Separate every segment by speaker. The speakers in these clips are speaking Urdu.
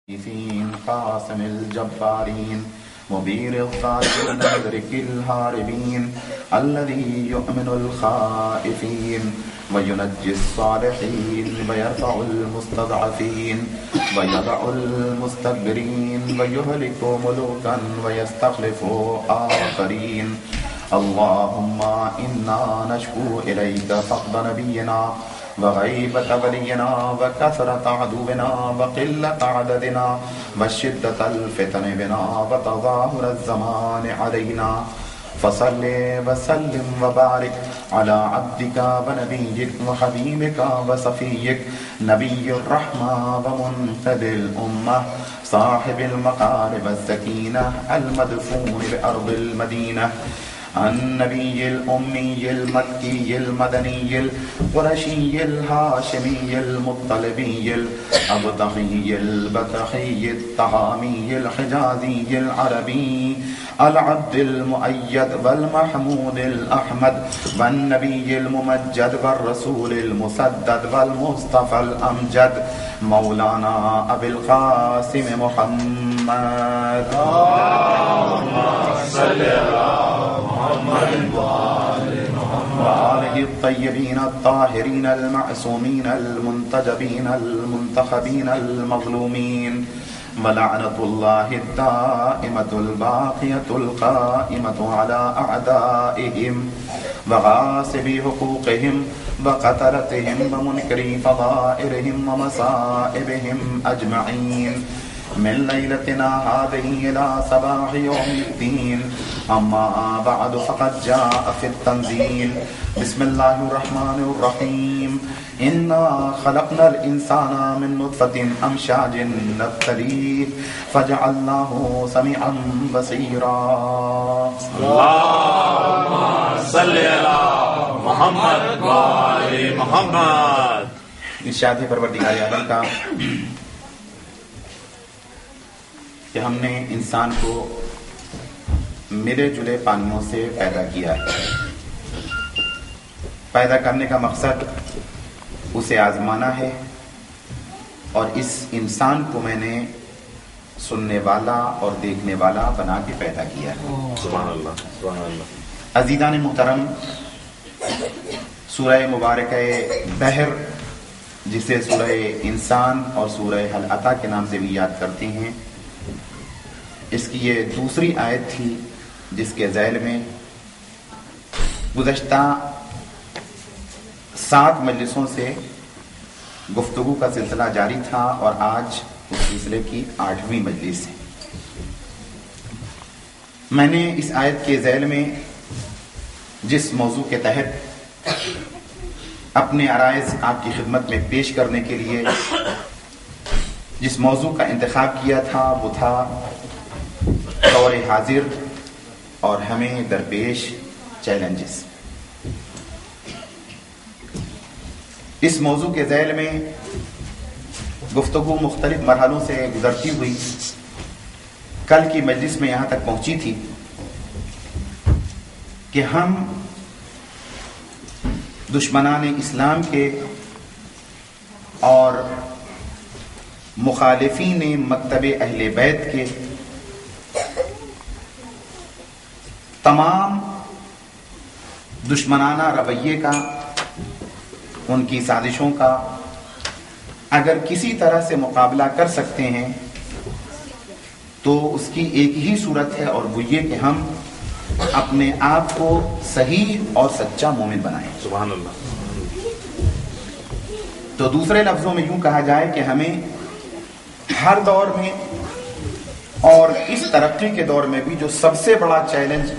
Speaker 1: قاسم الجبارين مبير الظالمين مدرك الهاربين الذي يؤمن الخائفين وينجي الصالحين ويرفع المستضعفين ويضع المستكبرين ويهلك ملوكا ويستخلف آخرين. اللهم إنا نشكو إليك فقد نبينا وغيبة ولينا وكثرة عدونا وقلة عددنا وشدة الفتن بنا وتظاهر الزمان علينا. فصل وسلم وبارك على عبدك ونبيك وحبيبك وصفيك نبي الرحمة ومنقذ الأمة صاحب المقارب السكينة المدفون بأرض المدينة النبي الأمي المكي المدني القرشي الهاشمي المطلبي الأبطحي البطحي الطهامي الحجازي العربي العبد المؤيد والمحمود الأحمد والنبي الممجد والرسول المسدد والمصطفى الأمجد مولانا أبي القاسم محمد. اللهم صل على محمد وآله الطيبين الطاهرين المعصومين المنتجبين المنتخبين المظلومين ولعنة الله الدائمة الباقية القائمة على أعدائهم وغاصبي حقوقهم وقتلتهم ومنكري فضائرهم ومصائبهم أجمعين من ليلتنا هذه إلى صباح يوم الدين. أما بعد فقد جاء في التنزيل بسم الله الرحمن الرحيم إنا خلقنا الإنسان من نطفة أمشاج نبتليه فجعلناه سميعا بصيرا.
Speaker 2: اللهم صل على محمد وآل محمد.
Speaker 1: ارشاد پروردگار عالم کا کہ ہم نے انسان کو ملے جلے پانیوں سے پیدا کیا ہے. پیدا کرنے کا مقصد اسے آزمانا ہے اور اس انسان کو میں نے سننے والا اور دیکھنے والا بنا کے پیدا کیا ہے.
Speaker 2: سبحان اللہ سبحان اللہ.
Speaker 1: عزیزان محترم، سورہ مبارکہ دہر جسے سورہ انسان اور سورہ حل عطا کے نام سے بھی یاد کرتے ہیں، اس کی یہ دوسری آیت تھی جس کے ذیل میں گزشتہ 7 مجلسوں سے گفتگو کا سلسلہ جاری تھا اور آج اس سلسلے کی 8ویں مجلس ہے. میں نے اس آیت کے ذیل میں جس موضوع کے تحت اپنے عرائض آپ کی خدمت میں پیش کرنے کے لیے جس موضوع کا انتخاب کیا تھا وہ تھا دور حاضر اور ہمیں درپیش چیلنجز. اس موضوع کے ذیل میں گفتگو مختلف مرحلوں سے گزرتی ہوئی کل کی مجلس میں یہاں تک پہنچی تھی کہ ہم دشمنان اسلام کے اور مخالفین مکتب اہل بیت کے تمام دشمنانہ رویے کا، ان کی سازشوں کا اگر کسی طرح سے مقابلہ کر سکتے ہیں تو اس کی ایک ہی صورت ہے اور وہ یہ کہ ہم اپنے آپ کو صحیح اور سچا مومن بنائیں.
Speaker 2: سبحان اللہ.
Speaker 1: تو دوسرے لفظوں میں یوں کہا جائے کہ ہمیں ہر دور میں اور اس ترقی کے دور میں بھی جو سب سے بڑا چیلنج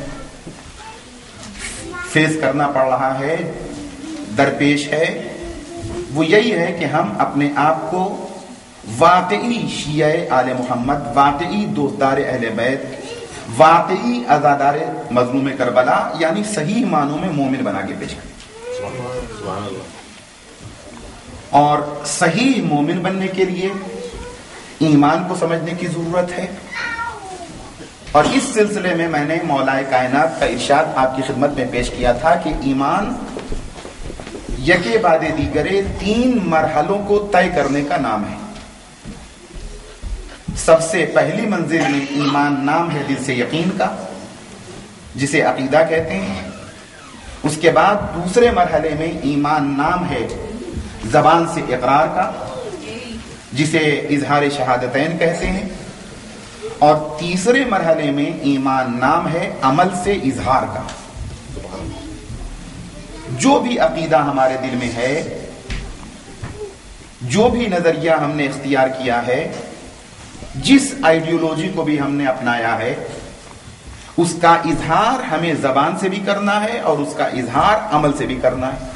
Speaker 1: فیس کرنا پڑ رہا ہے، درپیش ہے، وہ یہی ہے کہ ہم اپنے آپ کو واقعی شیعہ آل محمد، واقعی دوستدار اہل بیت، واقعی عزادار مظلوم کربلا یعنی صحیح معنوں میں مومن بنا کے پیش کریں.
Speaker 2: سبحان اللہ.
Speaker 1: اور صحیح مومن بننے کے لیے ایمان کو سمجھنے کی ضرورت ہے. اور اس سلسلے میں میں نے مولا کائنات کا ارشاد آپ کی خدمت میں پیش کیا تھا کہ ایمان یکے بعد دیگرے 3 مرحلوں کو طے کرنے کا نام ہے. سب سے پہلی منزل میں ایمان نام ہے دل سے یقین کا، جسے عقیدہ کہتے ہیں. اس کے بعد دوسرے مرحلے میں ایمان نام ہے زبان سے اقرار کا، جسے اظہار شہادتین کہتے ہیں. اور تیسرے مرحلے میں ایمان نام ہے عمل سے اظہار کا. جو بھی عقیدہ ہمارے دل میں ہے، جو بھی نظریہ ہم نے اختیار کیا ہے، جس آئیڈیولوجی کو بھی ہم نے اپنایا ہے، اس کا اظہار ہمیں زبان سے بھی کرنا ہے اور اس کا اظہار عمل سے بھی کرنا ہے.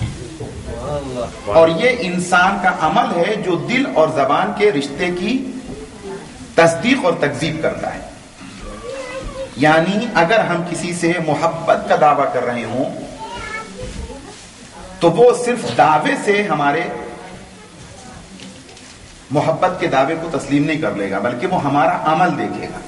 Speaker 1: اور یہ انسان کا عمل ہے جو دل اور زبان کے رشتے کی تصدیق اور تکذیب کرتا ہے. یعنی اگر ہم کسی سے محبت کا دعویٰ کر رہے ہوں تو وہ صرف دعوے سے ہمارے محبت کے دعوے کو تسلیم نہیں کر لے گا، بلکہ وہ ہمارا عمل دیکھے گا.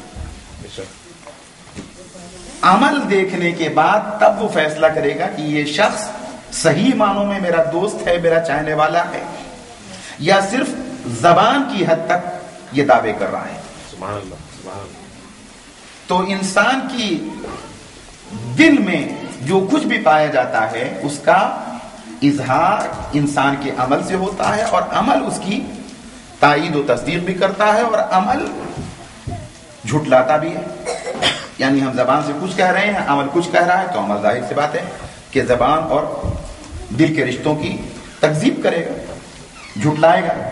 Speaker 1: عمل دیکھنے کے بعد تب وہ فیصلہ کرے گا کہ یہ شخص صحیح معنوں میں میرا دوست ہے، میرا چاہنے والا ہے، یا صرف زبان کی حد تک یہ دعوے کر رہا ہے.
Speaker 2: سبحان اللہ، سبحان اللہ.
Speaker 1: تو انسان کی دل میں جو کچھ بھی پایا جاتا ہے اس کا اظہار انسان کے عمل سے ہوتا ہے، اور عمل اس کی تائید و تصدیق بھی کرتا ہے، اور عمل جھٹلاتا بھی ہے. یعنی ہم زبان سے کچھ کہہ رہے ہیں، عمل کچھ کہہ رہا ہے، تو عمل ظاہر سی بات ہے کہ زبان اور دل کے رشتوں کی تکذیب کرے گا، جھٹلائے گا.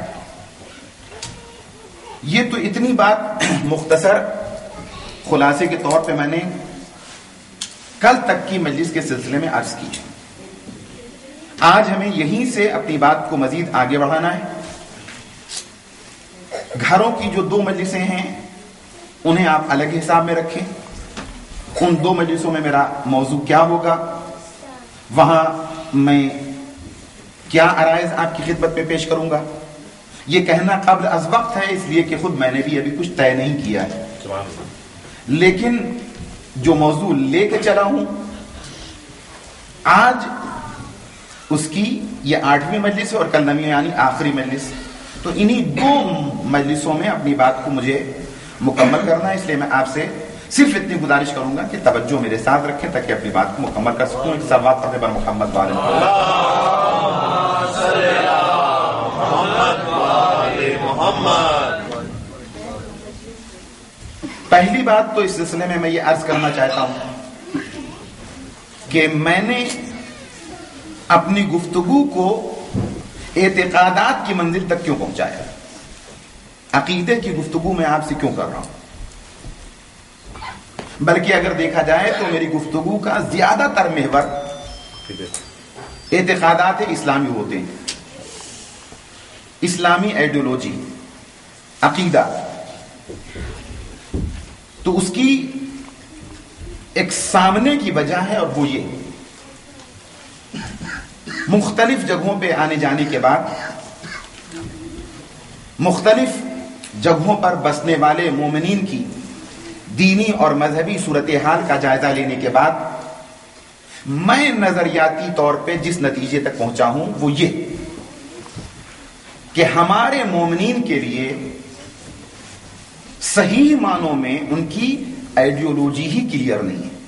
Speaker 1: یہ تو اتنی بات مختصر خلاصے کے طور پہ میں نے کل تک کی مجلس کے سلسلے میں عرض کی ہے. آج ہمیں یہیں سے اپنی بات کو مزید آگے بڑھانا ہے. گھروں کی جو 2 مجلسیں ہیں انہیں آپ الگ حساب میں رکھیں. ان 2 مجلسوں میں میرا موضوع کیا ہوگا، وہاں میں کیا عرائض آپ کی خدمت میں پیش کروں گا، یہ کہنا قبل از وقت ہے، اس لیے کہ خود میں نے بھی ابھی کچھ طے نہیں کیا ہے. لیکن جو موضوع لے کے چلا ہوں آج، اس کی یہ 8ویں مجلس ہے اور کل 9ویں یعنی آخری مجلس. تو انہی 2 مجلسوں میں اپنی بات کو مجھے مکمل کرنا ہے. اس لیے میں آپ سے صرف اتنی گزارش کروں گا کہ توجہ میرے ساتھ رکھیں تاکہ اپنی بات کو مکمل کر سکوں. صلوات پڑھیں بر محمد وعلی محمد. پہلی بات تو اس سلسلے میں میں یہ عرض کرنا چاہتا ہوں کہ میں نے اپنی گفتگو کو اعتقادات کی منزل تک کیوں پہنچایا، عقیدے کی گفتگو میں آپ سے کیوں کر رہا ہوں. بلکہ اگر دیکھا جائے تو میری گفتگو کا زیادہ تر محور اعتقادات اسلامی ہوتے ہیں. اسلامی آئیڈیولوجی، عقیدہ. تو اس کی ایک سامنے کی وجہ ہے، اور وہ یہ مختلف جگہوں پہ آنے جانے کے بعد، مختلف جگہوں پر بسنے والے مومنین کی دینی اور مذہبی صورتحال کا جائزہ لینے کے بعد میں نظریاتی طور پہ جس نتیجے تک پہنچا ہوں وہ یہ کہ ہمارے مومنین کے لیے صحیح معنوں میں ان کی آئیڈیولوجی ہی کلیئر نہیں ہے.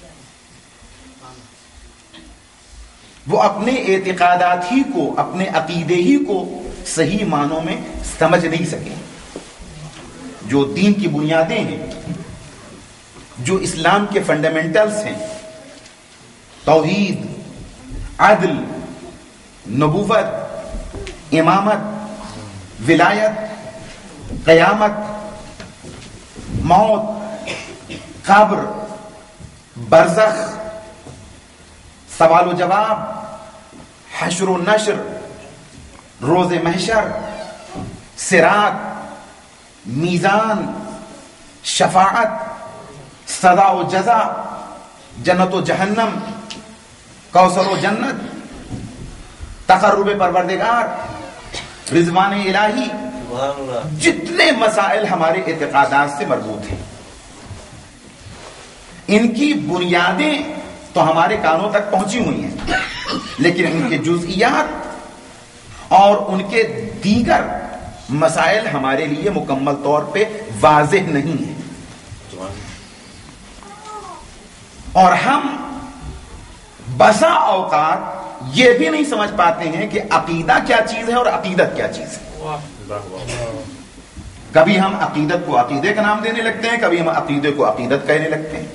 Speaker 1: وہ اپنے اعتقادات ہی کو، اپنے عقیدے ہی کو صحیح معنوں میں سمجھ نہیں سکے. جو دین کی بنیادیں ہیں، جو اسلام کے فنڈامنٹلز ہیں، توحید، عدل، نبوت، امامت، ولایت، قیامت، موت، قبر، برزخ، سوال و جواب، حشر و نشر، روز محشر، صراط، میزان، شفاعت، سزا و جزا، جنت و جہنم، کوثر و جنت، تقرب پروردگار، رضوان الہی، جتنے مسائل ہمارے اعتقادات سے مربوط ہیں، ان کی بنیادیں تو ہمارے کانوں تک پہنچی ہوئی ہیں، لیکن ان کے جزئیات اور ان کے دیگر مسائل ہمارے لیے مکمل طور پہ واضح نہیں ہیں، اور ہم بسا اوقات یہ بھی نہیں سمجھ پاتے ہیں کہ عقیدہ کیا چیز ہے اور عقیدت کیا چیز ہے۔ کبھی ہم عقیدت کو عقیدے کا نام دینے لگتے ہیں، کبھی ہم عقیدے کو عقیدت کہنے لگتے ہیں۔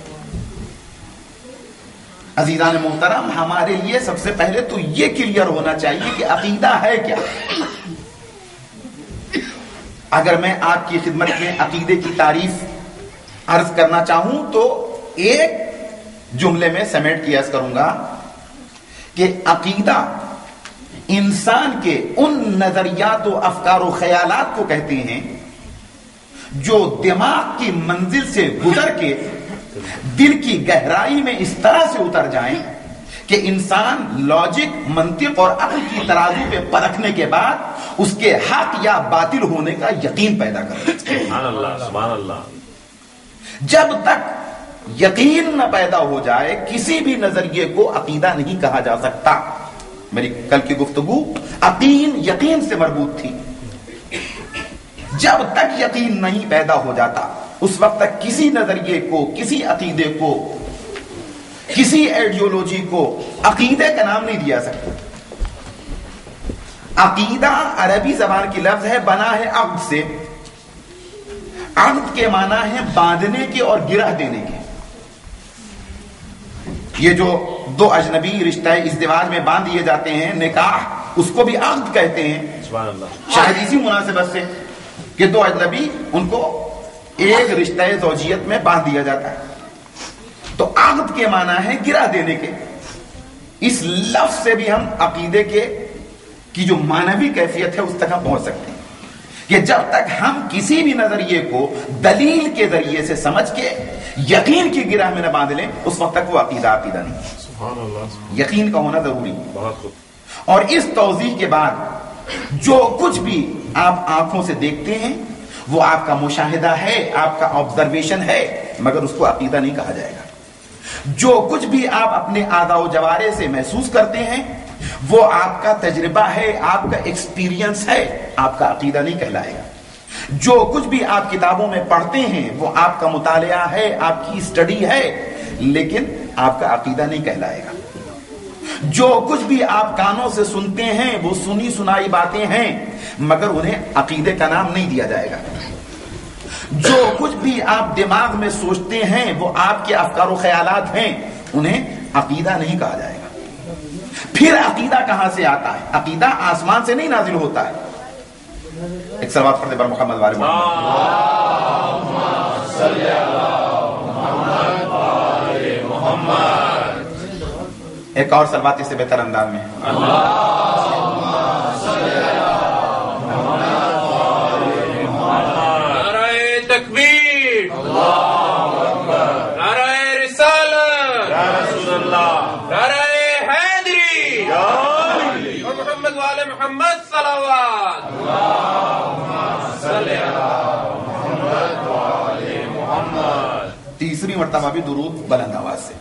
Speaker 1: عزیزان محترم، ہمارے لیے سب سے پہلے تو یہ کلیئر ہونا چاہیے کہ عقیدہ ہے کیا۔ اگر میں آپ کی خدمت میں عقیدے کی تعریف عرض کرنا چاہوں تو ایک جملے میں سمیٹ کے عرض کروں گا کہ عقیدہ انسان کے ان نظریات و افکار و خیالات کو کہتے ہیں جو دماغ کی منزل سے گزر کے دل کی گہرائی میں اس طرح سے اتر جائیں کہ انسان لاجک، منطق اور عقل کی ترازو پہ پرکھنے کے بعد اس کے حق یا باطل ہونے کا یقین پیدا کرے۔
Speaker 2: سبحان اللہ، سبحان اللہ۔
Speaker 1: جب تک یقین نہ پیدا ہو جائے کسی بھی نظریے کو عقیدہ نہیں کہا جا سکتا۔ میری کل کی گفتگو یقین سے مربوط تھی۔ جب تک یقین نہیں پیدا ہو جاتا اس وقت تک کسی نظریے کو، کسی عقیدے کو، کسی ایڈیولوجی کو عقیدے کا نام نہیں دیا سکتا۔ عقیدہ عربی زبان کی لفظ ہے، بنا ہے عقد سے۔ عقد کے معنی ہے باندھنے کے اور گرہ دینے کے۔ یہ جو دو اجنبی رشتہ ازدواج میں باندھ دیے جاتے ہیں، نکاح، اس کو بھی عقد کہتے ہیں۔
Speaker 2: سبحان اللہ۔
Speaker 1: شاید اسی مناسبت سے کہ دو اجنبی ان کو ایک رشتہ زوجیت میں باندھ دیا جاتا ہے۔ تو عقد کے معنی ہے گرہ دینے کے۔ اس لفظ سے بھی ہم عقیدے کی جو معنوی کیفیت ہے اس تک ہم پہنچ سکتے ہیں کہ جب تک ہم کسی بھی نظریے کو دلیل کے ذریعے سے سمجھ کے یقین کی گرہ میں نہ باندھ لیں اس وقت تک وہ عقیدہ نہیں۔
Speaker 2: سبحان اللہ۔
Speaker 1: یقین کا ہونا ضروری ہے۔
Speaker 2: بہت خوب۔
Speaker 1: اور اس توضیح کے بعد جو کچھ بھی آپ آنکھوں سے دیکھتے ہیں وہ آپ کا مشاہدہ ہے، آپ کا آبزرویشن ہے، مگر اس کو عقیدہ نہیں کہا جائے گا۔ جو کچھ بھی آپ اپنے اعضاء و جوارح سے محسوس کرتے ہیں وہ آپ کا تجربہ ہے، آپ کا ایکسپیرینس ہے، آپ کا عقیدہ نہیں کہلائے گا۔ جو کچھ بھی آپ کتابوں میں پڑھتے ہیں وہ آپ کا مطالعہ ہے، آپ کی اسٹڈی ہے، لیکن آپ کا عقیدہ نہیں کہلائے گا۔ جو کچھ بھی آپ کانوں سے سنتے ہیں وہ سنی سنائی باتیں ہیں، مگر انہیں عقیدے کا نام نہیں دیا جائے گا۔ جو کچھ بھی آپ دماغ میں سوچتے ہیں وہ آپ کے افکار و خیالات ہیں، انہیں عقیدہ نہیں کہا جائے گا۔ پھر عقیدہ کہاں سے آتا ہے؟ عقیدہ آسمان سے نہیں نازل ہوتا ہے۔ ایک صلوات پڑھتے بر محمد والے محمد۔ ایک اور صلوات اس سے بہتر انداز میں
Speaker 2: محمد صلوات محمد۔
Speaker 1: تیسری مرتبہ بھی درود بلند آواز سے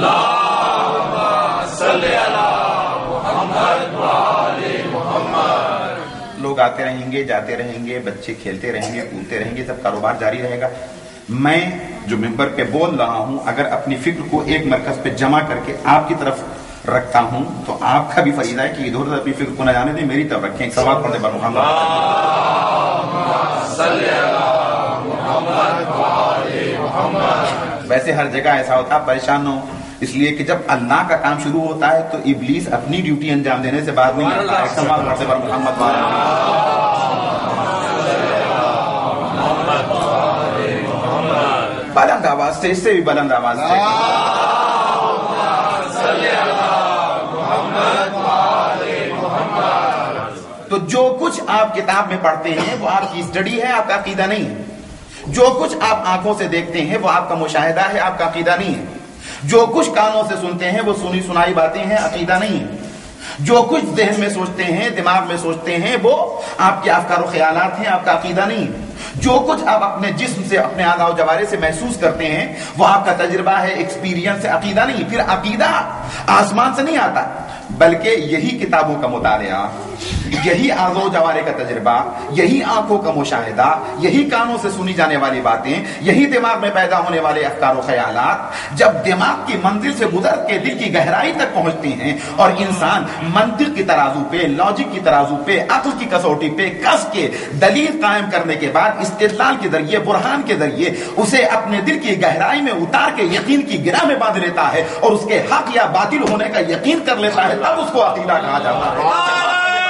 Speaker 1: لوگ آتے رہیں گے، جاتے رہیں گے، بچے کھیلتے رہیں گے، کودتے رہیں گے، سب کاروبار جاری رہے گا۔ میں جو ممبر پہ بول رہا ہوں اگر اپنی فکر کو ایک مرکز پہ جمع کر کے آپ کی طرف رکھتا ہوں تو آپ کا بھی فریضہ ہے کہ ادھر ادھر اپنی فکر کو نہ جانے دیں، میری طرف رکھیں۔ ایک سوال پڑھتے بر محمد۔ ویسے ہر جگہ ایسا ہوتا، پریشان ہو اس لیے کہ جب اللہ کا کام شروع ہوتا ہے تو ابلیس اپنی ڈیوٹی انجام دینے سے بعد نہیں آتا۔ ایک سوال پڑھتے بر محمد۔ بلند آواز سے، اس سے بھی بلند آواز سے۔ تو جو کچھ آپ کتاب میں پڑھتے ہیں وہ آپ کی اسٹڈی ہے، آپ کا عقیدہ نہیں ہے۔ جو کچھ آپ آنکھوں سے دیکھتے ہیں وہ آپ کا مشاہدہ ہے، آپ کا عقیدہ نہیں ہے۔ جو کچھ کانوں سے سنتے ہیں وہ سنی سنائی باتیں ہیں، عقیدہ نہیں ہے۔ جو کچھ ذہن میں سوچتے ہیں، دماغ میں سوچتے ہیں، وہ آپ کے افکار و خیالات ہیں، آپ کا عقیدہ نہیں ہے۔ جو کچھ آپ اپنے جسم سے، اپنے اعضاء و جوارح سے محسوس کرتے ہیں وہ آپ کا تجربہ ہے، ایکسپیرینس ہے، عقیدہ نہیں۔ پھر عقیدہ آسمان سے نہیں آتا بلکہ یہی کتابوں کا مطالعہ، یہی اعضاء و جوارح کا تجربہ، یہی آنکھوں کا مشاہدہ، یہی کانوں سے سنی جانے والی باتیں، یہی دماغ میں پیدا ہونے والے افکار و خیالات جب دماغ کی منزل سے گزر کے دل کی گہرائی تک پہنچتے ہیں اور انسان منطق کی ترازو پہ، لاجک کی ترازو پہ، عقل کی کسوٹی پہ کس کے دلیل قائم کرنے کے بعد استدلال کے ذریعے، برہان کے ذریعے اسے اپنے دل کی گہرائی میں اتار کے یقین کی گرہ میں باندھ لیتا ہے اور اس کے حق یا باطل ہونے کا یقین کر لیتا ہے، تب اس کو عقیدہ کہا جاتا ہے۔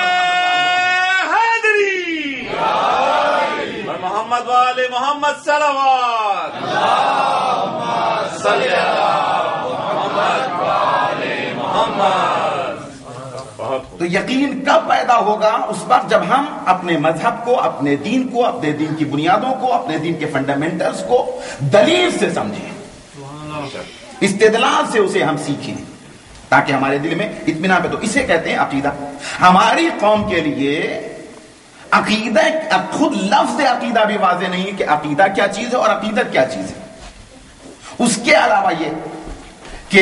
Speaker 2: محمد والے محمد صلوات، صلی اللہ محمد والے محمد۔
Speaker 1: تو یقین کب پیدا ہوگا؟ اس وقت جب ہم اپنے مذہب کو، اپنے دین کو، اپنے دین کی بنیادوں کو، اپنے دین کے فنڈامنٹلز کو دلیل سے سمجھیں، استدلال سے اسے ہم سیکھیں تاکہ ہمارے دل میں اطمینان پہ۔ تو اسے کہتے ہیں عقیدہ۔ ہماری قوم کے لیے عقیدہ، خود لفظ عقیدہ بھی واضح نہیں ہے کہ عقیدہ کیا چیز ہے اور عقیدت کیا چیز ہے۔ اس کے علاوہ یہ کہ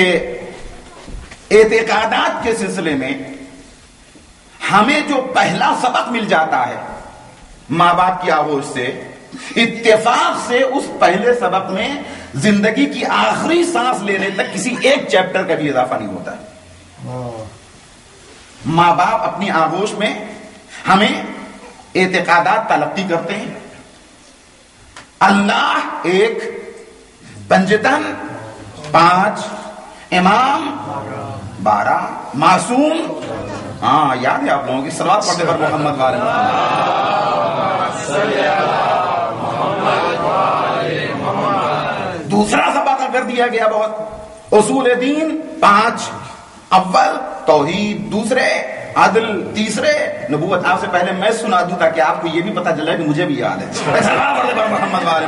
Speaker 1: اعتقادات کے سلسلے میں ہمیں جو پہلا سبق مل جاتا ہے ماں باپ کی آغوش سے، اتفاق سے اس پہلے سبق میں زندگی کی آخری سانس لینے تک کسی ایک چیپٹر کا بھی اضافہ نہیں ہوتا ہے۔ ماں باپ اپنی آغوش میں ہمیں اعتقادات تلقی کرتے ہیں۔ اللہ ایک، پنجتن 5، امام 12، معصوم، ہاں یاد ہے آپ لوگوں کی صلوات پڑھتے پر محمد والے محمد۔ دوسرا سبق کر دیا گیا بہت، اصول دین 5، اول توحید، دوسرے عدل، تیسرے نبوت۔ آپ سے پہلے میں سنا دوں تاکہ آپ کو یہ بھی پتہ چلے کہ مجھے بھی یاد ہے۔ محمد والے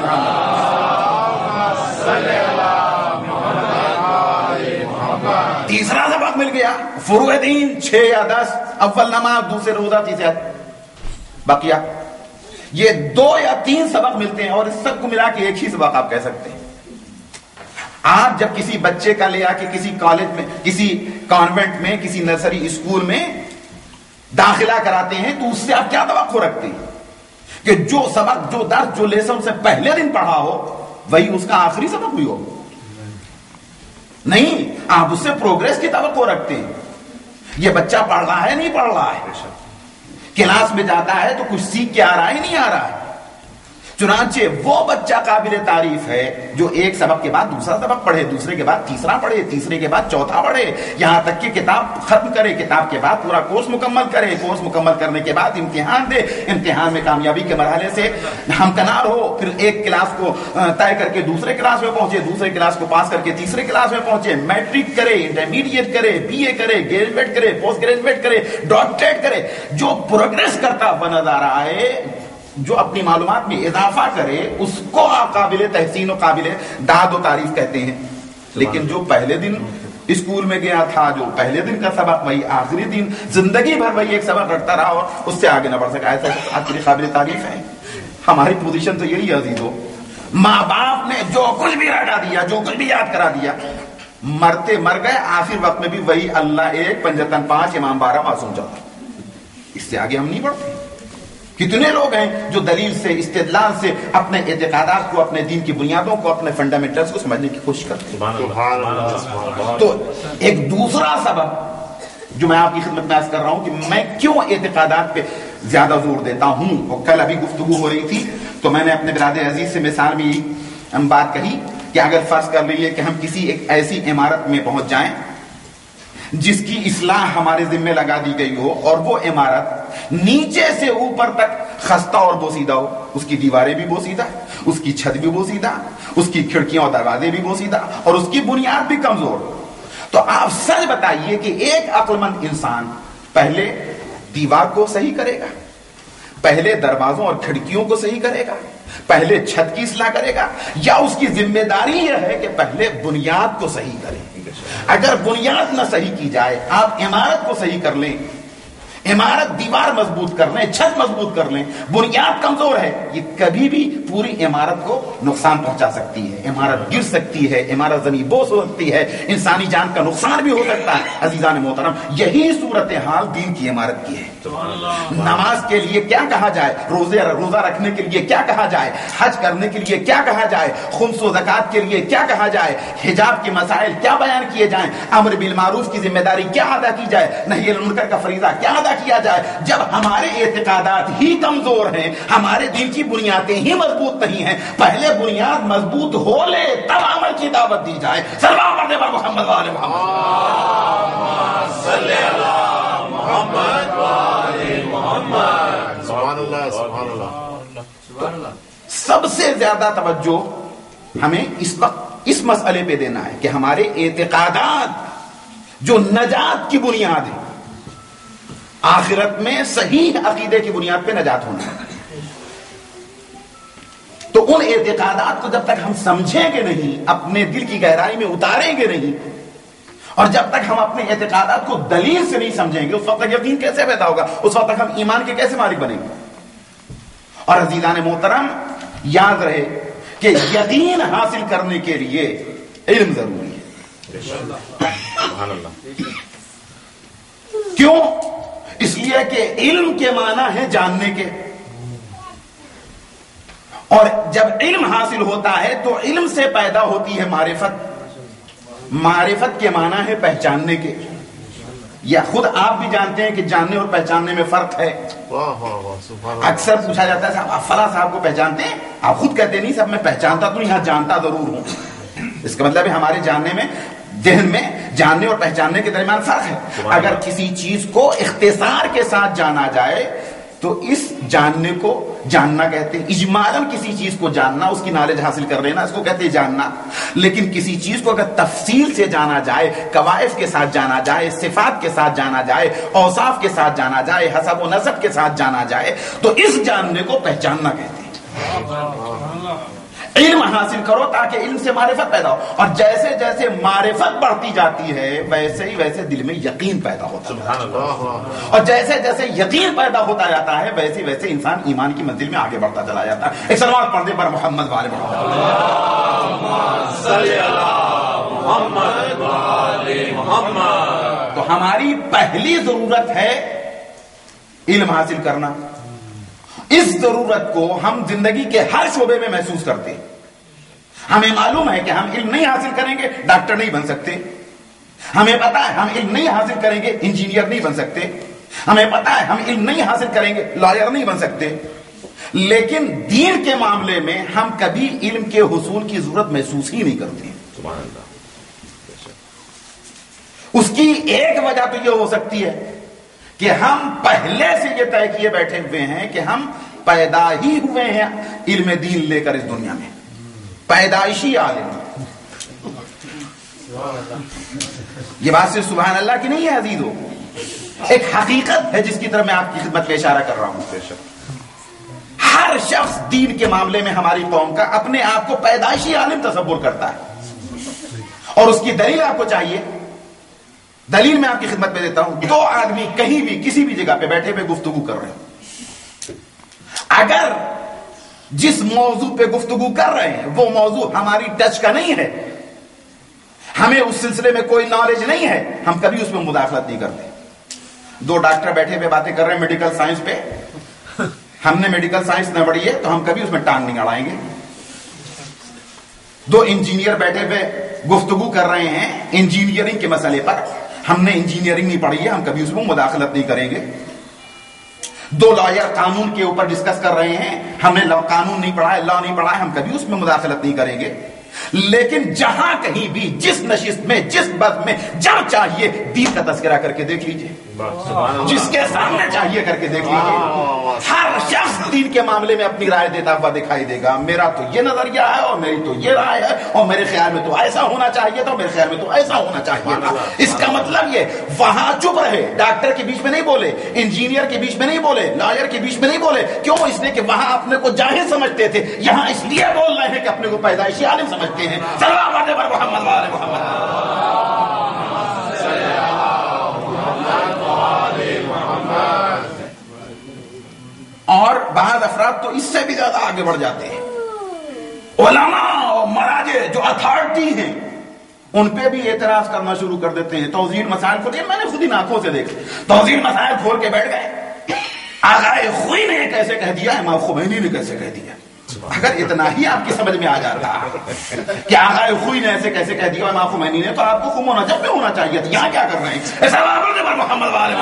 Speaker 1: محمد۔ تیسرا سبق مل گیا، فروع دین 6 یا 10، اول نماز، دوسرے روزہ، تیسرے بقیہ۔ یہ 2 یا 3 سبق ملتے ہیں اور اس سب کو ملا کے ایک ہی سبق آپ کہہ سکتے ہیں۔ آپ جب کسی بچے کا لے آ کے کسی کالج میں، کسی کانوینٹ میں، کسی نرسری اسکول میں داخلہ کراتے ہیں تو اس سے آپ کیا توقع رکھتے ہیں کہ جو سبق، جو درس، جو لیسن سے پہلے دن پڑھا ہو وہی اس کا آخری سبق بھی ہو؟ نہیں، آپ اس سے پروگریس کی توقع رکھتے ہیں۔ یہ بچہ پڑھ رہا ہے، نہیں پڑھ رہا ہے، کلاس میں جاتا ہے تو کچھ سیکھ کے آ رہا ہے، نہیں آ رہا ہے۔ چنانچہ وہ بچہ قابل تعریف ہے جو ایک سبق کے بعد دوسرا سبق پڑھے، دوسرے کے بعد تیسرا پڑھے، تیسرے کے بعد چوتھا پڑھے، یہاں تک کہ کتاب ختم کرے، کتاب کے بعد پورا کورس مکمل کرے، کورس مکمل کرنے کے بعد امتحان دے، امتحان میں کامیابی کے مرحلے سے ہمکنار ہو، پھر ایک کلاس کو طے کر کے دوسرے کلاس میں پہنچے، دوسرے کلاس کو پاس کر کے تیسرے کلاس میں پہنچے، میٹرک کرے، انٹرمیڈیٹ کرے، بی اے کرے، گریجویٹ کرے، پوسٹ گریجویٹ کرے، ڈاکٹریٹ کرے، جو پروگریس کرتا ہوا نظر آ رہا ہے، جو اپنی معلومات میں اضافہ کرے، اس کو قابل تحسین و قابل داد و تعریف کہتے ہیں۔ لیکن جو پہلے دن اسکول میں گیا تھا، جو پہلے دن کا سبق وہی آخری دن زندگی بھر وہی ایک سبق رکھتا رہا اور اس سے آگے نہ بڑھ سکا، ایسا آپ کے لیے قابل تعریف ہے۔ ہماری پوزیشن تو یہی ہے عزیزو، ماں باپ نے جو کچھ بھی رٹا دیا، جو کچھ بھی یاد کرا دیا، مرتے مر گئے، آخر وقت میں بھی وہی اللہ ایک، پنجتن 5، امام 12، معصوم 14۔ اس سے آگے ہم نہیں بڑھتے۔ کتنے لوگ ہیں جو دلیل سے، استدلال سے اپنے اعتقادات کو، اپنے دین کی بنیادوں کو، اپنے فنڈامنٹلز کو سمجھنے کی کوشش کرتے ہیں۔ تو ایک دوسرا سبب جو میں آپ کی خدمت میں عرض کر رہا ہوں کہ میں کیوں اعتقادات پہ زیادہ زور دیتا ہوں، اور کل ابھی گفتگو ہو رہی تھی تو میں نے اپنے برادر عزیز سے مثال میں ہم بات کہی کہ اگر فرض کر لیجیے کہ ہم کسی ایک ایسی عمارت میں پہنچ جائیں جس کی اصلاح ہمارے ذمہ لگا دی گئی ہو، اور وہ عمارت نیچے سے اوپر تک خستہ اور بوسیدہ ہو، اس کی دیواریں بھی بوسیدہ، اس کی چھت بھی بوسیدہ، اس کی کھڑکیاں اور دروازے بھی بوسیدہ، اور اس کی بنیاد بھی کمزور، تو آپ سچ بتائیے کہ ایک عقل مند انسان پہلے دیوار کو صحیح کرے گا، پہلے دروازوں اور کھڑکیوں کو صحیح کرے گا، پہلے چھت کی اصلاح کرے گا، یا اس کی ذمہ داری یہ ہے کہ پہلے بنیاد کو صحیح کرے؟ اگر بنیاد نہ صحیح کی جائے، آپ عمارت کو صحیح کر لیں، عمارت دیوار مضبوط کر لیں، چھت مضبوط کر لیں، بنیاد کمزور ہے، یہ کبھی بھی پوری عمارت کو نقصان پہنچا سکتی ہے، عمارت گر سکتی ہے، عمارت زمین بوس ہو سکتی ہے، انسانی جان کا نقصان بھی ہو سکتا ہے۔ عزیزان محترم، یہی صورتحال دین کی عمارت کی ہے۔ نماز کے لیے کیا کہا جائے، روزہ رکھنے کے لیے کیا کہا جائے، حج کرنے کے لیے کیا کہا جائے، خمس و زکات کے لیے کیا کہا جائے، حجاب کے مسائل کیا بیان کیے جائیں، امر بالمعروف کی ذمہ داری کیا ادا کی جائے، نہی عن المنکر کا فریضہ کیا ادا کیا جائے۔ جب ہمارے اعتقادات ہی کمزور ہیں، ہمارے دین کی بنیادیں ہی مضبوط نہیں ہیں، پہلے بنیاد مضبوط ہو لے تب عمل کی دعوت دی جائے۔ صلوات پڑھنے پر محمد وآل محمد صلی اللہ محمد وآل محمد۔
Speaker 3: سبحان اللہ، سبحان اللہ۔
Speaker 1: سب سے زیادہ توجہ ہمیں اس وقت اس مسئلے پہ دینا ہے کہ ہمارے اعتقادات جو نجات کی بنیاد ہے، آخرت میں صحیح عقیدے کی بنیاد پہ نجات ہونا ہے، تو ان اعتقادات کو جب تک ہم سمجھیں گے نہیں، اپنے دل کی گہرائی میں اتاریں گے نہیں، اور جب تک ہم اپنے اعتقادات کو دلیل سے نہیں سمجھیں گے، اس وقت تک یقین کیسے پیدا ہوگا، اس وقت تک ہم ایمان کے کیسے مالک بنیں گے۔ اور عزیزان محترم، یاد رہے کہ یقین حاصل کرنے کے لیے علم ضروری ہے۔
Speaker 3: سبحان اللہ۔
Speaker 1: کیوں؟ اس لیے کہ علم کے معنی ہے جاننے کے، اور جب علم حاصل ہوتا ہے تو علم سے پیدا ہوتی ہے معرفت۔ معرفت کے معنی ہے پہچاننے کے، یا خود آپ بھی جانتے ہیں کہ جاننے اور پہچاننے میں فرق ہے۔ اکثر پوچھا جاتا ہے صاحب آپ فلاں صاحب کو پہچانتے ہیں؟ آپ خود کہتے نہیں صاحب میں پہچانتا تو نہیں، ہاں جانتا ضرور ہوں۔ اس کا مطلب ہے ہمارے جاننے میں، ذہن میں جاننے اور پہچاننے کے درمیان فرق ہے۔ اگر کسی چیز کو اختصار کے ساتھ جانا جائے تو اس جاننے کو جاننا کہتے ہیں، اجمالاً کسی چیز کو جاننا، اس کی نالج حاصل کر لینا، اس کو کہتے ہیں جاننا۔ لیکن کسی چیز کو اگر تفصیل سے جانا جائے، قوائف کے ساتھ جانا جائے، صفات کے ساتھ جانا جائے، اوصاف کے ساتھ جانا جائے، حسب و نسب کے ساتھ جانا جائے، تو اس جاننے کو پہچاننا کہتے ہیں۔ علم حاصل کرو تاکہ علم سے معرفت پیدا ہو، اور جیسے جیسے معرفت بڑھتی جاتی ہے ویسے ہی ویسے دل میں یقین پیدا ہوتا ہے، اور جیسے جیسے یقین پیدا ہوتا جاتا ہے ویسے ویسے انسان ایمان کی منزل میں آگے بڑھتا چلا جاتا ہے۔ ایک صلوات پڑھ دے پر محمد وآل محمد۔ تو ہماری پہلی ضرورت ہے علم حاصل کرنا۔ اس ضرورت کو ہم زندگی کے ہر شعبے میں محسوس کرتے ہیں۔ ہمیں معلوم ہے کہ ہم علم نہیں حاصل کریں گے ڈاکٹر نہیں بن سکتے، ہمیں پتا ہے ہم علم نہیں حاصل کریں گے انجینئر نہیں بن سکتے، ہمیں پتا ہے ہم علم نہیں حاصل کریں گے لائر نہیں بن سکتے، لیکن دین کے معاملے میں ہم کبھی علم کے حصول کی ضرورت محسوس ہی نہیں کرتے۔
Speaker 3: سبحان اللہ۔
Speaker 1: اس کی ایک وجہ تو یہ ہو سکتی ہے کہ ہم پہلے سے یہ طے کیے بیٹھے ہوئے ہیں کہ ہم پیدا ہی ہوئے ہیں علم دین لے کر اس دنیا میں، پیدائشی عالم۔ یہ بات صرف سبحان اللہ کی نہیں ہے عزیزو، ایک حقیقت ہے جس کی طرف میں آپ کی خدمت میں اشارہ کر رہا ہوں۔ ہر شخص دین کے معاملے میں ہماری قوم کا اپنے آپ کو پیدائشی عالم تصور کرتا ہے، اور اس کی دلیل آپ کو چاہیے۔ دلیل میں آپ کی خدمت میں دیتا ہوں۔ دو آدمی کہیں بھی کسی بھی جگہ پہ بیٹھے ہوئے گفتگو کر رہے ہیں، اگر جس موضوع پہ گفتگو کر رہے ہیں وہ موضوع ہماری ٹچ کا نہیں ہے، ہمیں اس سلسلے میں کوئی نالج نہیں ہے، ہم کبھی اس میں مداخلت نہیں کرتے۔ دو ڈاکٹر بیٹھے ہوئے باتیں کر رہے ہیں میڈیکل سائنس پہ، ہم نے میڈیکل سائنس نہ پڑھی ہے تو ہم کبھی اس میں ٹانگ نہیں اڑائیں گے۔ دو انجینئر بیٹھے ہوئے گفتگو کر رہے ہیں انجینئرنگ کے مسئلے پر، ہم نے انجینئرنگ نہیں پڑھی ہے، ہم کبھی اس میں مداخلت نہیں کریں گے۔ دو لائر قانون کے اوپر ڈسکس کر رہے ہیں، ہم نے قانون نہیں پڑھا ہے، لا نہیں پڑھا ہے، ہم کبھی اس میں مداخلت نہیں کریں گے۔ لیکن جہاں کہیں بھی جس نشست میں جس بس میں جب چاہیے دین کا تذکرہ کر کے دیکھ لیجئے، جس کے سامنے چاہیے کر کے دیکھ لیجئے، ہر شخص دین کے معاملے میں اپنی رائے دیتا ہوا دکھائی دے گا۔ میرا تو یہ نظریہ ہے اور میری تو یہ رائے ہے، اور میرے خیال میں تو ایسا ہونا چاہیے تھا، میرے خیال میں تو ایسا ہونا چاہیے تھا۔ اس کا مطلب یہ وہاں چپ رہے، ڈاکٹر کے بیچ میں نہیں بولے، انجینئر کے بیچ میں نہیں بولے، لائر کے بیچ میں نہیں بولے۔ کیوں؟ اس لیے کہ وہاں اپنے کو جاہل سمجھتے تھے، یہاں اس لیے بول رہے ہیں کہ اپنے کو پیدائشی عالم سمجھتے ہیں۔ صلوات علیہ محمد وآل محمد۔ اور بعض افراد تو اس سے بھی زیادہ آگے بڑھ جاتے ہیں، علماء اور مراجع جو اتھارٹی ہیں ان پہ بھی اعتراض کرنا شروع کر دیتے ہیں۔ توضیح مسائل کو میں نے خود ہی آنکھوں سے دیکھا، توضیح مسائل کھول کے بیٹھ گئے، آغائے خوئی نے کیسے کہہ دیا، امام خمینی نے کیسے کہہ دیا؟ اگر اتنا ہی آپ کی سمجھ میں آ جاتا کہ آغائے خوئی نے ایسے کیسے کہہ دیا امام خمینی نے، تو آپ کو خم ہونا جب بھی ہونا چاہیے تھا. یہاں کیا کر رہے ہیں؟ محمد والے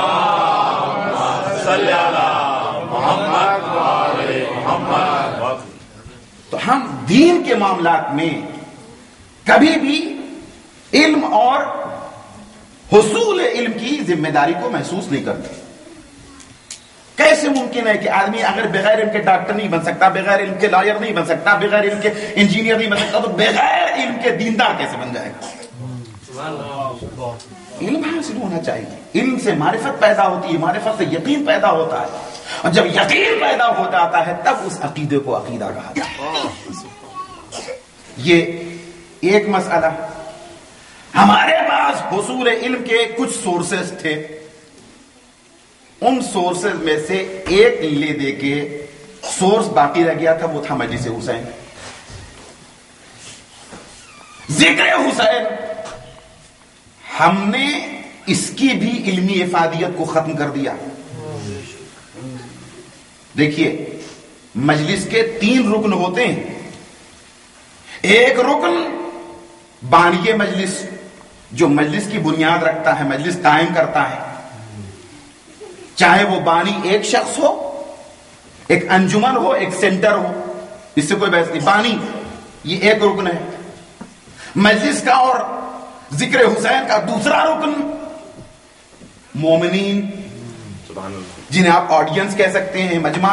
Speaker 1: محمد. تو ہم دین کے معاملات میں کبھی بھی علم اور حصول علم کی ذمہ داری کو محسوس نہیں کرتے. کیسے ممکن ہے کہ آدمی اگر بغیر علم کے ڈاکٹر نہیں بن سکتا، بغیر علم کے لائر نہیں بن سکتا، بغیر علم کے انجینئر نہیں بن سکتا، تو بغیر علم کے دیندار کیسے بن جائے گا؟ علم حاصل ہونا چاہیے. علم سے معرفت پیدا ہوتی ہے، معرفت سے یقین پیدا ہوتا ہے، اور جب یقین پیدا ہو جاتا ہے تب اس عقیدے کو عقیدہ کہا جاتا ہے. یہ ایک مسئلہ. ہمارے پاس حصول علم کے کچھ سورسز تھے، ان سورسز میں سے ایک لے دے کے سورس باقی رہ گیا تھا، وہ تھا مجلس حسین. ذکر حسین ہم نے اس کی بھی علمی افادیت کو ختم کر دیا. دیکھیے مجلس کے 3 رکن ہوتے ہیں. ایک رکن بانی مجلس، جو مجلس کی بنیاد رکھتا ہے، مجلس قائم کرتا ہے، چاہے وہ بانی ایک شخص ہو، ایک انجمن ہو، ایک سینٹر ہو، اس سے کوئی بحث نہیں. بانی یہ ایک رکن ہے مجلس کا. اور ذکر حسین کا دوسرا رکن مومنین، جنہیں آپ آڈینس کہہ سکتے ہیں، مجمع.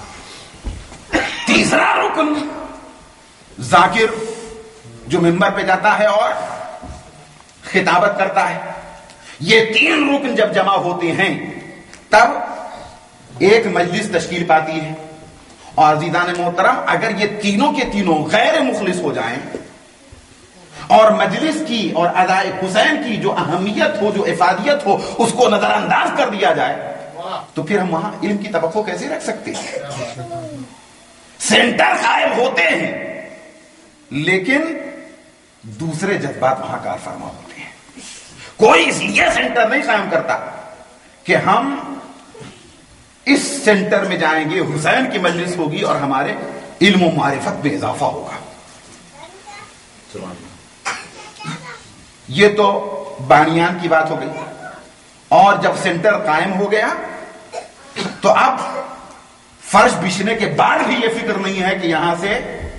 Speaker 1: تیسرا رکن ذاکر، جو منبر پہ جاتا ہے اور خطابت کرتا ہے. یہ 3 رکن جب جمع ہوتے ہیں تب ایک مجلس تشکیل پاتی ہے. اور عزیزان محترم، اگر یہ تینوں کے تینوں غیر مخلص ہو جائیں اور مجلس کی اور ادائے حسین کی جو اہمیت ہو، جو افادیت ہو، اس کو نظر انداز کر دیا جائے، تو پھر ہم وہاں علم کی توقع کیسے رکھ سکتے ہیں؟ سینٹر قائم ہوتے ہیں لیکن دوسرے جذبات وہاں کار فرما ہوتے ہیں. کوئی اس لیے سینٹر نہیں قائم کرتا کہ ہم اس سینٹر میں جائیں گے، حسین کی مجلس ہوگی اور ہمارے علم و معرفت میں اضافہ ہوگا. یہ تو بانیان کی بات ہو گئی. اور جب سینٹر قائم ہو گیا تو اب فرش بچھنے کے بعد بھی یہ فکر نہیں ہے کہ یہاں سے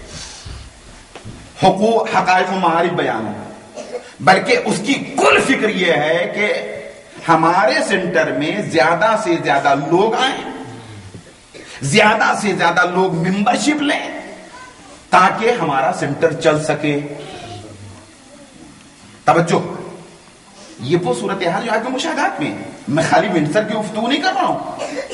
Speaker 1: حقوق، حقائق و معارف بیان ہو، بلکہ اس کی کل فکر یہ ہے کہ ہمارے سینٹر میں زیادہ سے زیادہ لوگ آئیں، زیادہ سے زیادہ لوگ ممبرشپ لیں تاکہ ہمارا سینٹر چل سکے. توجہ، یہ وہ صورتحال جو آج کے مشاہدات میں، میں خالی ونسر کی گفتگو نہیں کر رہا ہوں.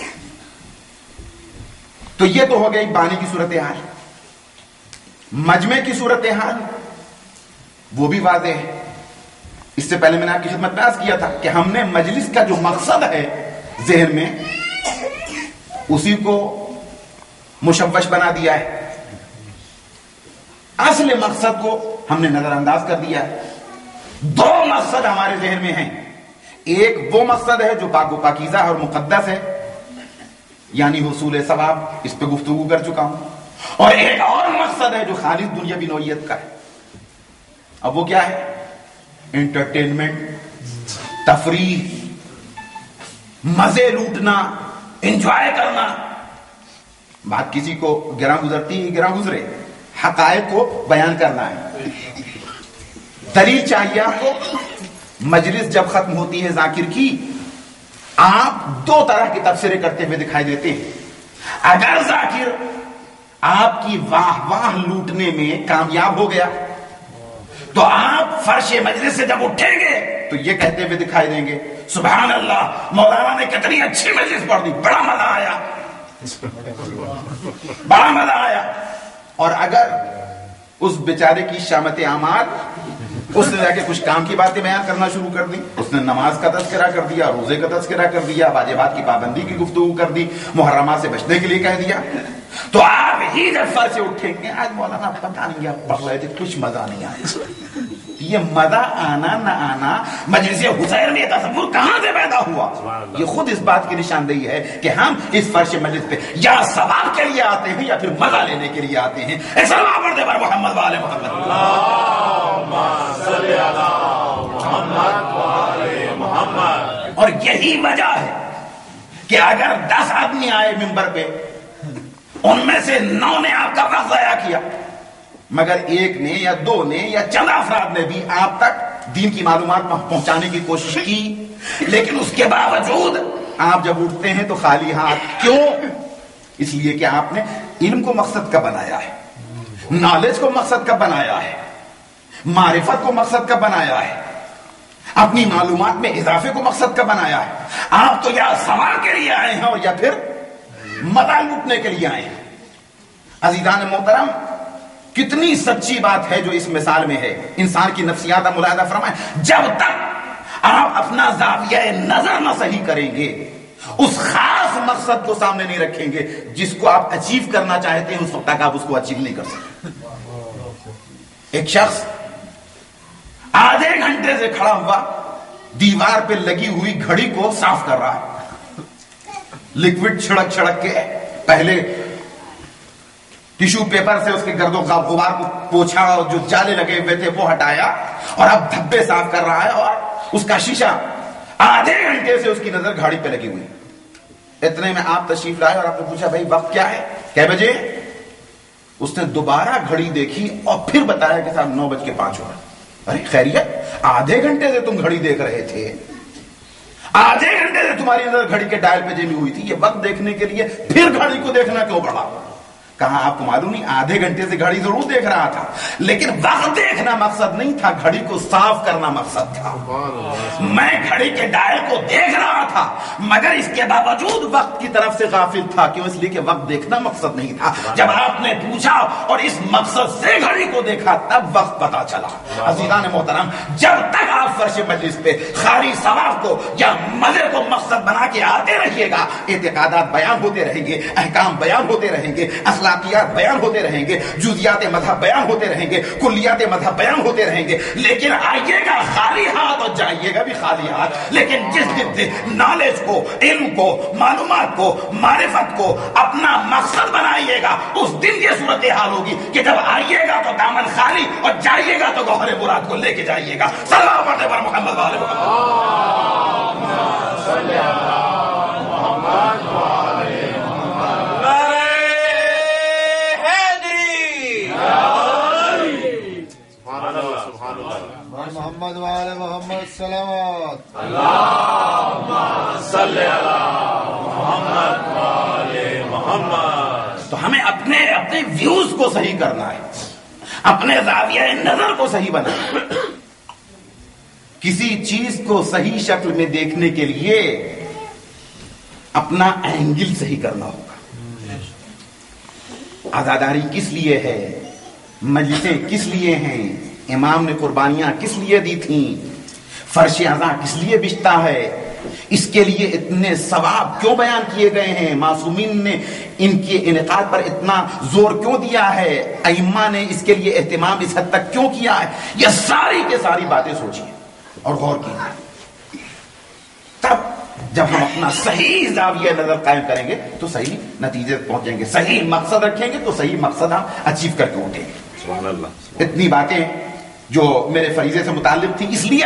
Speaker 1: تو یہ تو ہو گئی بانی کی صورتحال. مجمع کی صورتحال وہ بھی واضح ہے. اس سے پہلے میں نے آپ کی خدمت میں عرض کیا تھا کہ ہم نے مجلس کا جو مقصد ہے ذہن میں، اسی کو مشوش بنا دیا ہے. اصل مقصد کو ہم نے نظر انداز کر دیا ہے. 2 مقصد ہمارے ذہن میں ہیں. ایک وہ مقصد ہے جو پاک و پاکیزہ اور مقدس ہے، یعنی حصول ثواب، اس پہ گفتگو کر چکا ہوں. اور ایک اور مقصد ہے جو خالص دنیاوی نوعیت کا ہے. اب وہ کیا ہے؟ انٹرٹینمنٹ، تفریح، مزے لوٹنا، انجوائے کرنا. بات کسی کو گراں گزرتی ہے، گراں گزرے، حقائق کو بیان کرنا ہے. دلیل چاہیے آپ کو. مجلس جب ختم ہوتی ہے ذاکر کی، آپ 2 طرح کے تبصرے کرتے ہوئے دکھائی دیتے ہیں. اگر ذاکر آپ کی واہ واہ لوٹنے میں کامیاب ہو گیا تو آپ فرش مجلس سے جب اٹھیں گے تو یہ کہتے ہوئے دکھائی دیں گے، سبحان اللہ، مولانا نے کتنی اچھی مجلس پڑھ دی، بڑا مزہ آیا، بڑا مزہ آیا. اور اگر اس بیچارے کی شامت اعمال، اس نے جا کے کچھ کام کی باتیں بیان کرنا شروع کر دی، اس نے نماز کا تذکرہ کر دیا، روزے کا تذکرہ کر دیا، واجبات کی پابندی کی گفتگو کر دی، محرمات سے بچنے کے لیے کہہ دیا، تو آپ ہی جب سر سے اٹھیں گے، آج مولانا پتہ نہیں آپ پڑھ رہے تھے، کچھ مزہ نہیں آیا. یہ مزہ آنا نہ آنا مجلس حسین میں یہ تصور کہاں سے پیدا ہوا؟ یہ خود اس بات کی نشاندہی ہے کہ ہم اس فرش مجلس پہ یا ثواب کے لیے آتے ہیں یا پھر مزہ لینے کے لیے آتے ہیں. سلام پڑھتے پر محمد والے محمد.
Speaker 2: اللہم صلی علی محمد وآل محمد.
Speaker 1: اور یہی وجہ ہے کہ اگر 10 آدمی آئے ممبر پہ، ان میں سے 9 نے آپ کا وقت ضائع کیا، مگر 1 نے یا 2 نے یا چند افراد نے بھی آپ تک دین کی معلومات پہنچانے کی کوشش کی، لیکن اس کے باوجود آپ جب اٹھتے ہیں تو خالی ہاتھ. کیوں؟ اس لیے کہ آپ نے علم کو مقصد کا بنایا ہے، نالج کو مقصد کا بنایا ہے، معرفت کو مقصد کا بنایا ہے، اپنی معلومات میں اضافے کو مقصد کا بنایا ہے. آپ تو یا سوال کے لیے آئے ہیں اور یا پھر مزہ لوٹنے کے لیے آئے ہیں. عزیزان محترم، کتنی سچی بات ہے جو اس مثال میں ہے. انسان کی نفسیات کا ملاحظہ فرمائیں. جب تک آپ اپنا زاویہ نظر نہ صحیح کریں گے، اس خاص مقصد کو سامنے نہیں رکھیں گے جس کو آپ اچیو کرنا چاہتے ہیں، اس وقت تک آپ اس کو اچیو نہیں کر سکتے. ایک شخص آدھے گھنٹے سے کھڑا ہوا دیوار پہ لگی ہوئی گھڑی کو صاف کر رہا ہے، لکوڈ چھڑک چھڑک کے پہلے ٹیشو پیپر سے اس کے گرد و غبار کو پوچھا اور جو جالے لگے ہوئے تھے وہ ہٹایا، اور اب دھبے صاف کر رہا ہے، اور اس کا شیشہ آدھے گھنٹے سے اس کی نظر گھڑی پہ لگی ہوئی. اتنے میں آپ تشریف لائے اور آپ نے پوچھا بھائی وقت کیا ہے، کئے بجے؟ اس نے دوبارہ گھڑی دیکھی اور پھر بتایا کہ صاحب 9:05 ہو رہا. ارے خیریت، آدھے گھنٹے سے تم گھڑی دیکھ رہے تھے، آدھے گھنٹے سے تمہاری نظر گھڑی کے ڈائل پہ جمی ہوئی تھی، یہ وقت دیکھنے کے لیے پھر گھڑی کو دیکھنا کیوں پڑا؟ کہاں آپ کو معلوم نہیں، آدھے گھنٹے سے گھڑی ضرور دیکھ رہا تھا، لیکن وقت دیکھنا مقصد نہیں تھا، گھڑی کو صاف کرنا مقصد تھا. میں گھڑی کے ڈائل کو دیکھ رہا تھا مگر اس کے باوجود وقت کی طرف سے غافل تھا. کیوں؟ اس لیے کہ وقت دیکھنا مقصد نہیں تھا. جب آپ نے پوچھا اور اس مقصد سے گھڑی کو دیکھا تب وقت پتا چلا. عزیزان محترم، جب تک آپ فرش مجلس پہ خالی ثواب کو یا مزے کو مقصد بنا کے آتے رہیے گا، اعتقادات بیان ہوتے رہیں گے، احکام بیان ہوتے رہیں گے، اخلاقیات بیان ہوتے رہیں گے، جزیات مذہب بیان ہوتے رہیں گے، کلیات مذہب بیان ہوتے رہیں گے، لیکن آئیے گا خالی ہاتھ اور جائیے گا بھی خالی ہاتھ. لیکن جس دن سے نالج کو، علم کو، معلومات کو، معرفت کو اپنا مقصد بنائیے گا، اس دن یہ صورتحال ہوگی کہ جب آئیے گا تو دامن خالی اور جائیے گا تو گوہر مراد کو لے کے جائیے گا. صلوات پڑھتے پر محمد والے
Speaker 3: محمد والے محمد صلوات.
Speaker 2: اللہم صلی علی محمد وآل محمد.
Speaker 1: تو ہمیں اپنے ویوز کو صحیح کرنا ہے، اپنے زاویہ نظر کو صحیح بنانا ہے. کسی چیز کو صحیح شکل میں دیکھنے کے لیے اپنا اینگل صحیح کرنا ہوگا. عزاداری کس لیے ہے، مجلسیں کس لیے ہیں، امام نے قربانیاں کس لیے دی تھیں، فرش عزا کس لیے بچتا ہے، اس کے لیے اتنے ثواب کیوں بیان کیے گئے ہیں، معصومین نے ان کے انعقاد پر اتنا زور کیوں دیا ہے، ائمہ نے اس کے لیے اہتمام اس حد تک کیوں کیا ہے. یہ ساری کے ساری باتیں سوچیے اور غور کیجیے. تب جب ہم اپنا صحیح زاویہ نظر قائم کریں گے تو صحیح نتیجے پہنچیں گے، صحیح مقصد رکھیں گے تو صحیح مقصد ہم اچیو کر کے اٹھیں گے.
Speaker 3: سبحان اللہ.
Speaker 1: اتنی باتیں جو میرے فریضے سے متعلق تھی اس لیے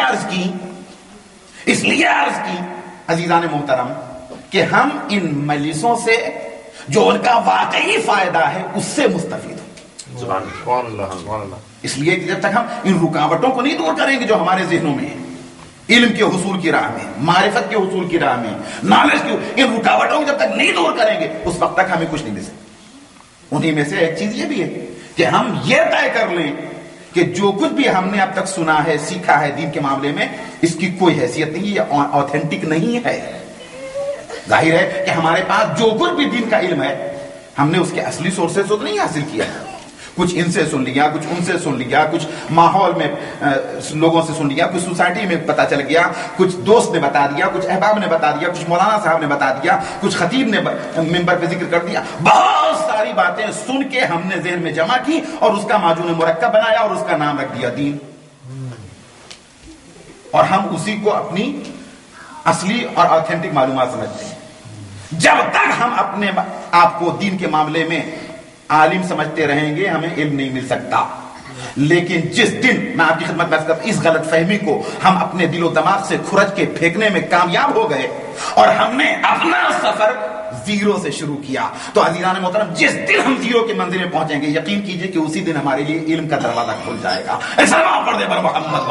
Speaker 1: عرض کی عزیزان محترم کہ ہم ان مجلسوں سے جو ان کا واقعی فائدہ ہے اس سے مستفید ہوں.
Speaker 3: سبحان اللہ. سبحان اللہ.
Speaker 1: اس لیے کہ جب تک ہم ان رکاوٹوں کو نہیں دور کریں گے جو ہمارے ذہنوں میں ہیں، علم کے حصول کی راہ میں، معرفت کے حصول کی راہ میں، نالج کی، ان رکاوٹوں کو جب تک نہیں دور کریں گے اس وقت تک ہمیں کچھ نہیں مل سکتا. انہی میں سے ایک چیز یہ بھی ہے کہ ہم یہ طے کر لیں کہ جو کچھ بھی ہم نے اب تک سنا ہے، سیکھا ہے دین کے معاملے میں، اس کی کوئی حیثیت نہیں، یہ آتھینٹک نہیں ہے. ظاہر ہے کہ ہمارے پاس جو کچھ بھی دین کا علم ہے ہم نے اس کے اصلی سورسز سے نہیں حاصل کیا، کچھ ان سے سن لیا، کچھ ان سے سن لیا، کچھ ماحول میں لوگوں سے سن لیا، کچھ سوسائٹی میں پتا چل گیا، کچھ دوست نے بتا دیا، کچھ احباب نے بتا دیا، کچھ مولانا صاحب نے بتا دیا، کچھ خطیب نے منبر پہ ذکر کر دیا. بہت ساری باتیں سن کے ہم نے ذہن میں جمع کی اور اس کا معجون مرکب بنایا اور اس کا نام رکھ دیا دین. اور ہم اسی کو اپنی اصلی اور آتھینٹک معلومات سمجھتے ہیں۔ جب تک ہم اپنے آپ کو دین کے معاملے میں عالم سمجھتے رہیں گے ہمیں علم نہیں مل سکتا۔ لیکن جس دن میں آپ کی خدمت میں اس غلط فہمی کو ہم اپنے دل و دماغ سے کھرچ کے پھینکنے میں کامیاب ہو گئے اور ہم نے اپنا سفر زیرو سے شروع کیا، تو عزیزان محترم جس دن ہم زیرو کے منزل میں پہنچیں گے یقین کیجئے کہ اسی دن ہمارے لیے علم کا دروازہ کھل جائے گا۔ سلام پڑھ دے پر محمد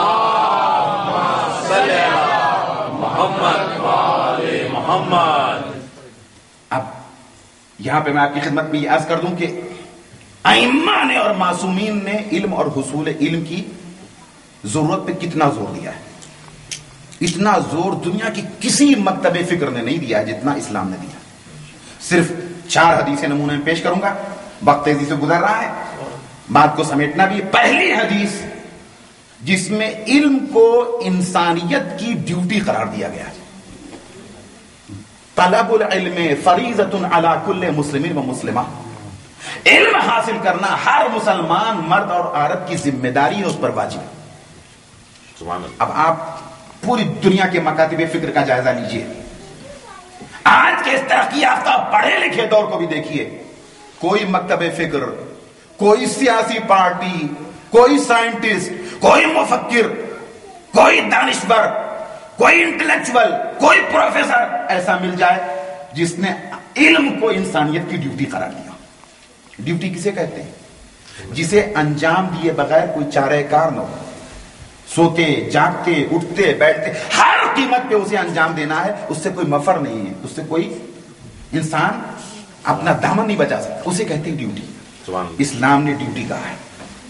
Speaker 2: محمد۔
Speaker 1: اب یہاں پہ میں آپ کی خدمت میں یہ عرض کر دوں کہ ائمہ نے اور معصومین نے علم اور حصول علم کی ضرورت پہ کتنا زور دیا ہے۔ اتنا زور دنیا کی کسی مکتب فکر نے نہیں دیا جتنا اسلام نے دیا۔ صرف 4 حدیثیں نمونے میں پیش کروں گا، وقت تیزی سے گزر رہا ہے، بات کو سمیٹنا بھی ہے۔ پہلی حدیث جس میں علم کو انسانیت کی ڈیوٹی قرار دیا گیا ہے، طلب العلم فریضۃ علی کل مسلم و مسلمہ، علم حاصل کرنا ہر مسلمان مرد اور عورت کی ذمہ داری ہے، اس پر واجب ہے۔ اب آپ پوری دنیا کے مکاتب فکر کا جائزہ لیجئے، آج کے اس ترقی یافتہ پڑھے لکھے دور کو بھی دیکھیے، کوئی مکتب فکر، کوئی سیاسی پارٹی، کوئی سائنٹسٹ، کوئی مفکر، کوئی دانشور، کوئی انٹلیکچوئل، کوئی پروفیسر ایسا مل جائے جس نے علم کو انسانیت کی ڈیوٹی قرار دیا۔ ڈیوٹی کسے کہتے ہیں؟ جسے انجام دیے بغیر کوئی چارہ کار نہ ہو، سوتے جاگتے اٹھتے بیٹھتے ہر قیمت پہ اسے انجام دینا ہے، اس سے کوئی مفر نہیں ہے، اس سے کوئی انسان اپنا دامن نہیں بچا سکتا، اسے کہتے ہیں ڈیوٹی۔ اسلام نے ڈیوٹی کہا ہے۔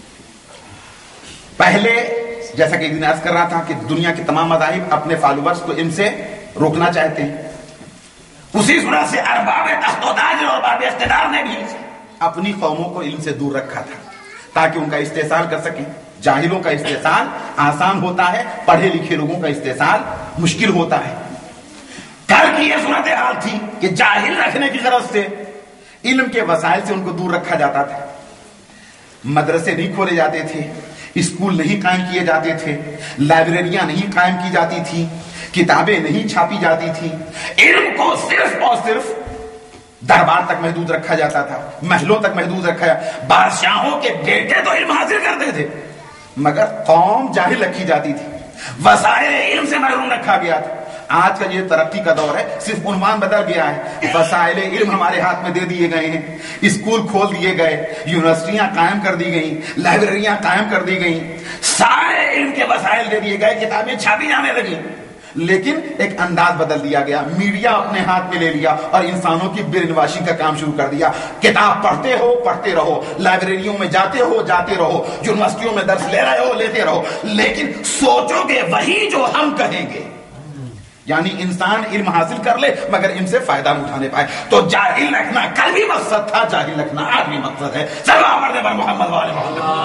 Speaker 1: پہلے جیسا کہ ایک دن عرض کر رہا تھا کہ دنیا کے تمام مذاہب اپنے فالوورز کو ان سے روکنا چاہتے ہیں، اسی صورت سے ارباب تخت و تاج اور ارباب اقتدار نے بھی اپنی قوموں کو علم سے دور رکھا تھا تاکہ ان کا استحصال کر سکیں۔ جاہلوں کا استحصال آسان ہوتا ہے، پڑھے لکھے لوگوں کا استحصال مشکل ہوتا ہے۔ کل کی یہ صورتحال تھی کہ جاہل رکھنے کی غرض سے علم کے وسائل سے ان کو دور رکھا جاتا تھا، مدرسے نہیں کھولے جاتے تھے، اسکول نہیں قائم کیے جاتے تھے، لائبریریاں نہیں قائم کی جاتی تھی، کتابیں نہیں چھاپی جاتی تھی، علم کو صرف اور صرف دربار تک محدود رکھا جاتا تھا، محلوں تک محدود رکھا جاتا۔ بادشاہوں کے بیٹے تو علم حاصل کرتے تھے مگر قوم جاہل رکھی جاتی تھی، وسائل علم سے محروم رکھا گیا تھا۔ آج کا یہ ترقی کا دور ہے، صرف عنوان بدل گیا ہے، وسائل علم ہمارے ہاتھ میں دے دیے گئے ہیں، اسکول کھول دیے گئے، یونیورسٹیاں قائم کر دی گئیں، لائبریریاں قائم کر دی گئیں، سارے علم کے وسائل دے دیے گئے، کتابیں چھاپی جانے لگی، لیکن ایک انداز بدل دیا گیا، میڈیا اپنے ہاتھ میں لے لیا اور انسانوں کی برینواشی کا کام شروع کر دیا۔ کتاب پڑھتے ہو پڑھتے رہو، لائبریریوں میں جاتے ہو جاتے رہو، یونیورسٹیوں میں درس لے رہے ہو لیتے رہو، لیکن سوچو گے وہی جو ہم کہیں گے، یعنی انسان علم حاصل کر لے مگر ان سے فائدہ نہ اٹھانے پائے۔ تو جاہل رکھنا کل بھی مقصد تھا، جاہل رکھنا آج بھی مقصد ہے۔ سلام علیہ وسلم محمد والے